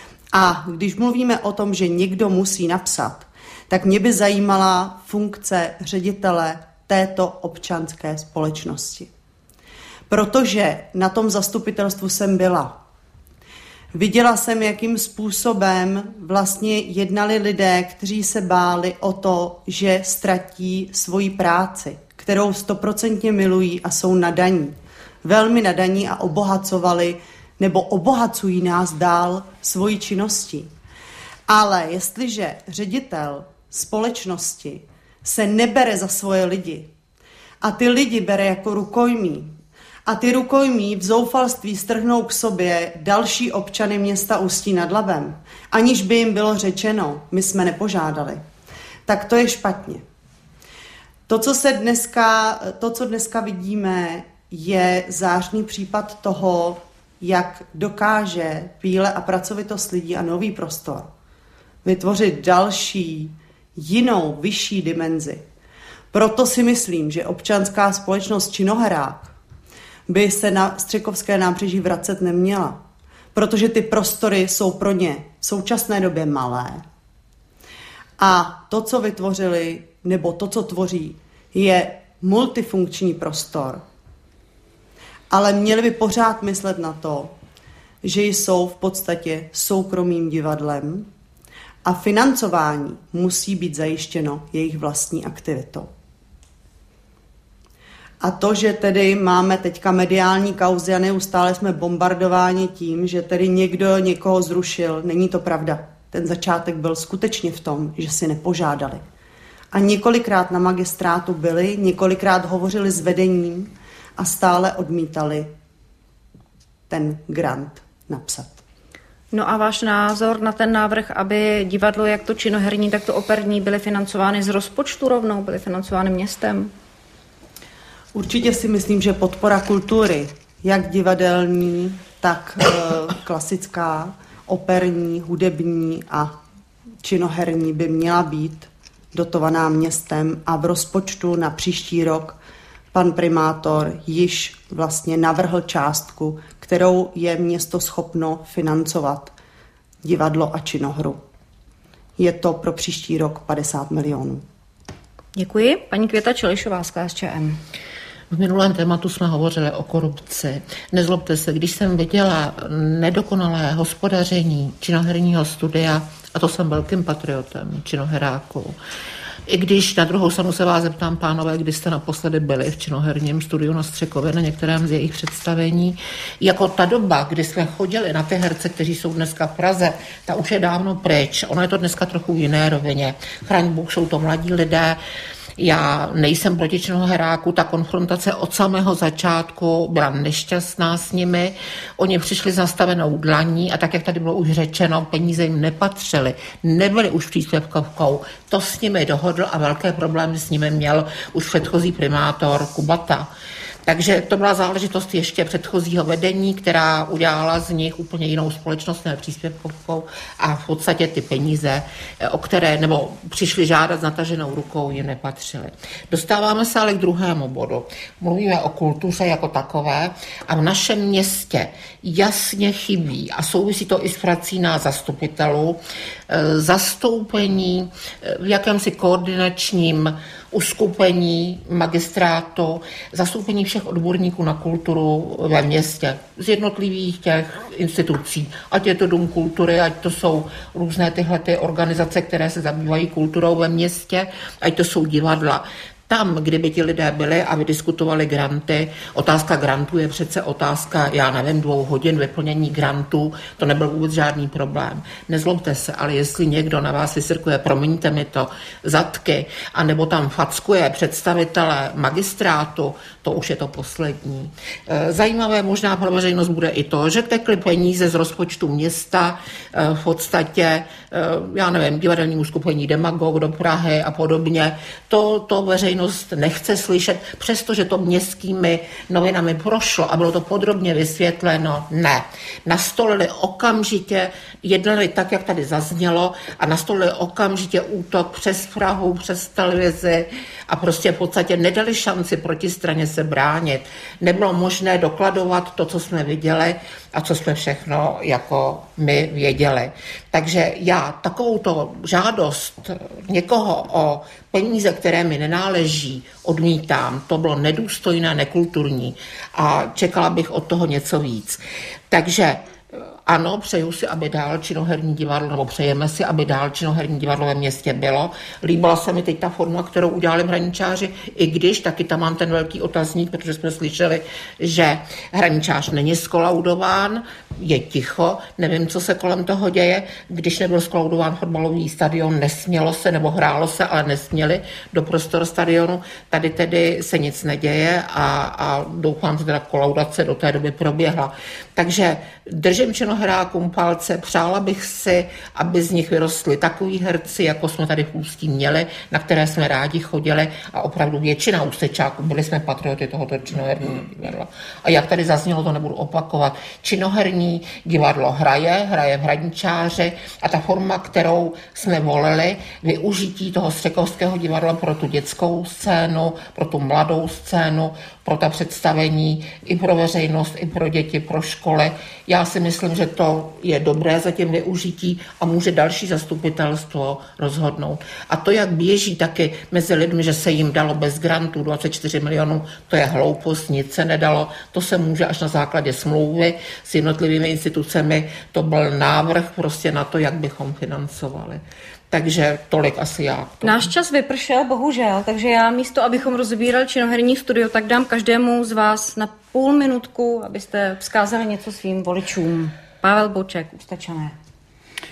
A když mluvíme o tom, že někdo musí napsat, tak mě by zajímala funkce ředitele této občanské společnosti. Protože na tom zastupitelstvu jsem byla. Viděla jsem, jakým způsobem vlastně jednali lidé, kteří se báli o to, že ztratí svoji práci, kterou stoprocentně milují a jsou nadaní. Velmi nadaní a obohacovali nebo obohacují nás dál svojí činností. Ale jestliže ředitel společnosti se nebere za svoje lidi a ty lidi bere jako rukojmí, a ty rukojmí v zoufalství strhnou k sobě další občany města Ústí nad Labem, aniž by jim bylo řečeno, my jsme nepožádali, tak to je špatně. To, co se dneska, to, co dneska vidíme, je zářný případ toho, jak dokáže píle a pracovitost lidí a nový prostor vytvořit další, jinou, vyšší dimenzi. Proto si myslím, že občanská společnost Činoherák by se na Střekovské nábřeží vracet neměla, protože ty prostory jsou pro ně v současné době malé. A to, co vytvořili, nebo to, co tvoří, je multifunkční prostor. Ale měli by pořád myslet na to, že jsou v podstatě soukromým divadlem a financování musí být zajištěno jejich vlastní aktivitou. A to, že tedy máme teďka mediální kauzy a neustále jsme bombardováni tím, že tedy někdo někoho zrušil, není to pravda. Ten začátek byl skutečně v tom, že si nepožádali. A několikrát na magistrátu byli, několikrát hovořili s vedením a stále odmítali ten grant napsat. No a váš názor na ten návrh, aby divadlo jak to činoherní, tak to operní byly financovány z rozpočtu rovnou, byly financovány městem? Určitě si myslím, že podpora kultury, jak divadelní, tak e, klasická, operní, hudební a činoherní by měla být dotovaná městem a v rozpočtu na příští rok pan primátor již vlastně navrhl částku, kterou je město schopno financovat divadlo a činohru. Je to pro příští rok padesát milionů. Děkuji. Paní Květa Čelišová z K S Č M. V minulém tématu jsme hovořili o korupci. Nezlobte se, když jsem viděla nedokonalé hospodaření činoherního studia, a to jsem velkým patriotem činoheráků, i když na druhou stranu se vás zeptám, pánové, kdy jste naposledy byli v činoherním studiu na Střekově na některém z jejich představení. Jako ta doba, kdy jsme chodili na ty herce, kteří jsou dneska v Praze, ta už je dávno pryč. Ono je to dneska trochu jiné rovině. Chraň Bůh, jsou to mladí lidé. Já nejsem proti činoheráku, ta konfrontace od samého začátku byla nešťastná s nimi. Oni přišli s nastavenou dlaní a tak, jak tady bylo už řečeno, peníze jim nepatřily, nebyly už příspěvkovkou. To s nimi dohodl a velké problémy s nimi měl už předchozí primátor Kubata. Takže to byla záležitost ještě předchozího vedení, která udělala z nich úplně jinou společnost, ne příspěvkovkou a v podstatě ty peníze, o které, nebo přišli žádat s nataženou rukou, jim nepatřily. Dostáváme se ale k druhému bodu. Mluvíme o kultuře jako takové a v našem městě jasně chybí, a souvisí to i s prací na zastupitelů, zastoupení v jakémsi koordinačním uskupení magistrátu, zastoupení všech odborníků na kulturu ve městě z jednotlivých těch institucí. Ať je to Dům kultury, ať to jsou různé tyhle ty organizace, které se zabývají kulturou ve městě, ať to jsou divadla. Tam, kdyby ti lidé byli a vydiskutovali granty, otázka grantů je přece otázka, já nevím, dvou hodin vyplnění grantů, to nebyl vůbec žádný problém. Nezlobte se, ale jestli někdo na vás vysrkuje, promiňte mi to, zadky, anebo tam fackuje představitele magistrátu, to už je to poslední. Zajímavé možná pro veřejnost bude i to, že tekly peníze z rozpočtu města v podstatě, já nevím, divadelnímu skupení Demagog do Prahy a podobně. To, to veřejnost nechce slyšet, přestože to městskými novinami prošlo a bylo to podrobně vysvětleno, ne. Nastolili okamžitě, jednali tak, jak tady zaznělo a nastolili okamžitě útok přes Prahu, přes televizi a prostě v podstatě nedali šanci protistraně se bránit. Nebylo možné dokladovat to, co jsme viděli a co jsme všechno jako my věděli. Takže já takovouto žádost někoho o peníze, které mi nenáleží, odmítám. To bylo nedůstojné, nekulturní a čekala bych od toho něco víc. Takže ano, přeju si, aby dál činoherní divadlo, nebo přejeme si, aby dál činoherní divadlo ve městě bylo. Líbila se mi teď ta forma, kterou udělali hraničáři, i když taky tam mám ten velký otazník, protože jsme slyšeli, že hraničář není skolaudován, je ticho, nevím, co se kolem toho děje. Když nebyl skolaudován fotbalový stadion, nesmělo se, nebo hrálo se, ale nesměli do prostor stadionu. Tady tedy se nic neděje a, a doufám, že teda kolaudace do té doby proběhla. Takže držím činoherákům palce, přála bych si, aby z nich vyrostli takový herci, jako jsme tady v Ústí měli, na které jsme rádi chodili a opravdu většina ústečáků, byli jsme patrioty tohoto činoherního divadla. A jak tady zaznělo, to nebudu opakovat, činoherní divadlo hraje, hraje v Hraničáři a ta forma, kterou jsme volili, využití toho střekovského divadla pro tu dětskou scénu, pro tu mladou scénu, pro ta představení i pro veřejnost, i pro děti, pro školy. Já si myslím, že to je dobré zatím využití a může další zastupitelstvo rozhodnout. A to, jak běží taky mezi lidmi, že se jim dalo bez grantů dvacet čtyři milionů, to je hloupost, nic se nedalo. To se může až na základě smlouvy s jednotlivými institucemi. To byl návrh prostě na to, jak bychom financovali. Takže tolik asi já. Náš čas vypršel, bohužel, takže já místo, abychom rozbírali činoherní studio, tak dám každému z vás na půl minutku, abyste vzkázali něco svým voličům. Pavel Boček, Ústečané.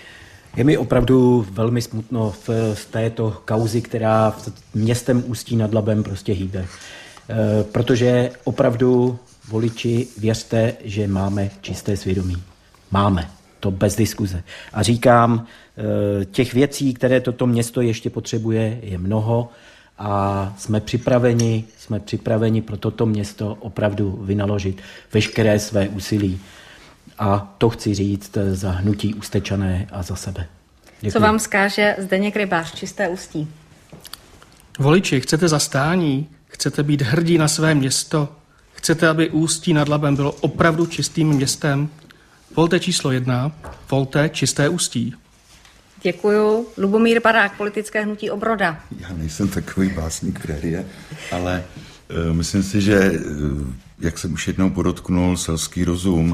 Je mi opravdu velmi smutno v, z této kauzy, která městem Ústí nad Labem prostě hýbe. E, protože opravdu voliči, věřte, že máme čisté svědomí. Máme. To bez diskuze. A říkám, e, těch věcí, které toto město ještě potřebuje, je mnoho a jsme připraveni, jsme připraveni pro toto město opravdu vynaložit veškeré své úsilí. A to chci říct za hnutí Ústečané a za sebe. Děkuji. Co vám zkáže Zdeněk Rybář, Čisté Ústí? Voliči, chcete zastání? Chcete být hrdí na své město? Chcete, aby Ústí nad Labem bylo opravdu čistým městem? Volte číslo jedna, volte Čisté Ústí. Děkuju. Lubomír Barák, politické hnutí Obroda. Já nejsem takový básník prérie, ale uh, myslím si, že, uh, jak jsem už jednou podotknul, selský rozum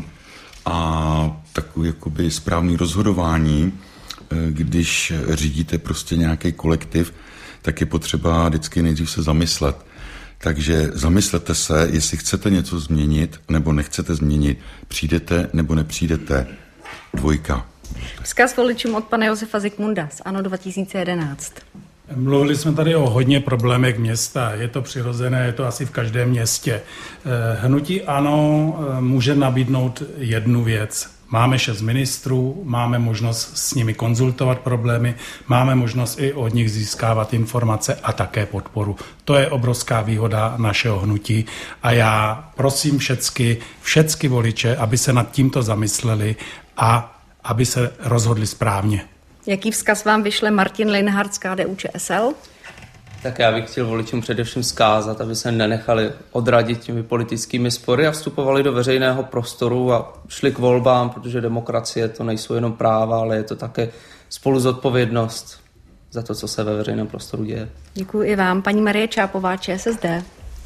a takový jakoby správný rozhodování, uh, když řídíte prostě nějaký kolektiv, tak je potřeba vždycky nejdřív se zamyslet. Takže zamyslete se, jestli chcete něco změnit, nebo nechcete změnit. Přijdete, nebo nepřijdete. Dvojka. Vzkaz voličům od pana Josefa Zikmunda z ANO dva tisíce jedenáct. Mluvili jsme tady o hodně problémech města. Je to přirozené, je to asi v každém městě. Hnutí ANO může nabídnout jednu věc. Máme šest ministrů, máme možnost s nimi konzultovat problémy, máme možnost i od nich získávat informace a také podporu. To je obrovská výhoda našeho hnutí a já prosím všecky, všecky voliče, aby se nad tímto zamysleli a aby se rozhodli správně. Jaký vzkaz vám vyšle Martin Linhardt z K D U Č S L? Tak já bych chtěl voličům především vzkázat, aby se nenechali odradit těmi politickými spory a vstupovali do veřejného prostoru a šli k volbám, protože demokracie to nejsou jenom práva, ale je to také spoluzodpovědnost za to, co se ve veřejném prostoru děje. Děkuji i vám. Paní Marie Čápová, Č S S D.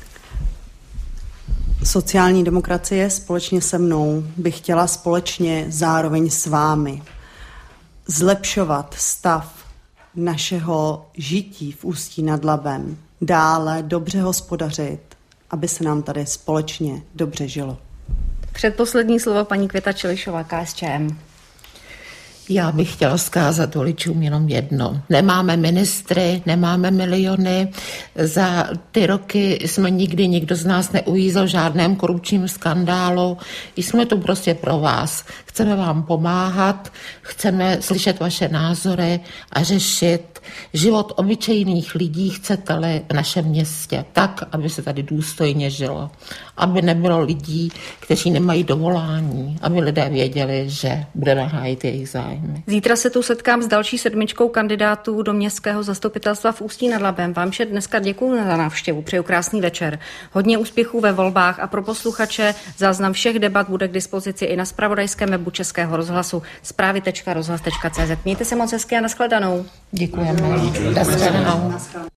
Sociální demokracie společně se mnou by chtěla společně zároveň s vámi zlepšovat stav našeho žití v Ústí nad Labem, dále dobře hospodařit, aby se nám tady společně dobře žilo. Předposlední slovo paní Květa Čelišová, K S Č M. Já bych chtěla vzkázat voličům jenom jedno. Nemáme ministry, nemáme miliony. Za ty roky jsme nikdy, nikdo z nás neuvízl v žádném korupčním skandálu. Jsme tu prostě pro vás. Chceme vám pomáhat, chceme slyšet vaše názory a řešit život obyčejných lidí, chcete-li v našem městě, tak, aby se tady důstojně žilo. Aby nebylo lidí, kteří nemají dovolání, aby lidé věděli, že budeme hájit jejich zájmy. Zítra se tu setkám s další sedmičkou kandidátů do městského zastupitelstva v Ústí nad Labem. Vám všem dneska děkuji za návštěvu, přeju krásný večer. Hodně úspěchů ve volbách a pro posluchače záznam všech debat bude k dispozici i na zpravodajském webu Českého rozhlasu zprávy tečka rozhlas tečka cé zet. Mějte se moc hezky a nashledanou. Děkujeme. Nashledanou.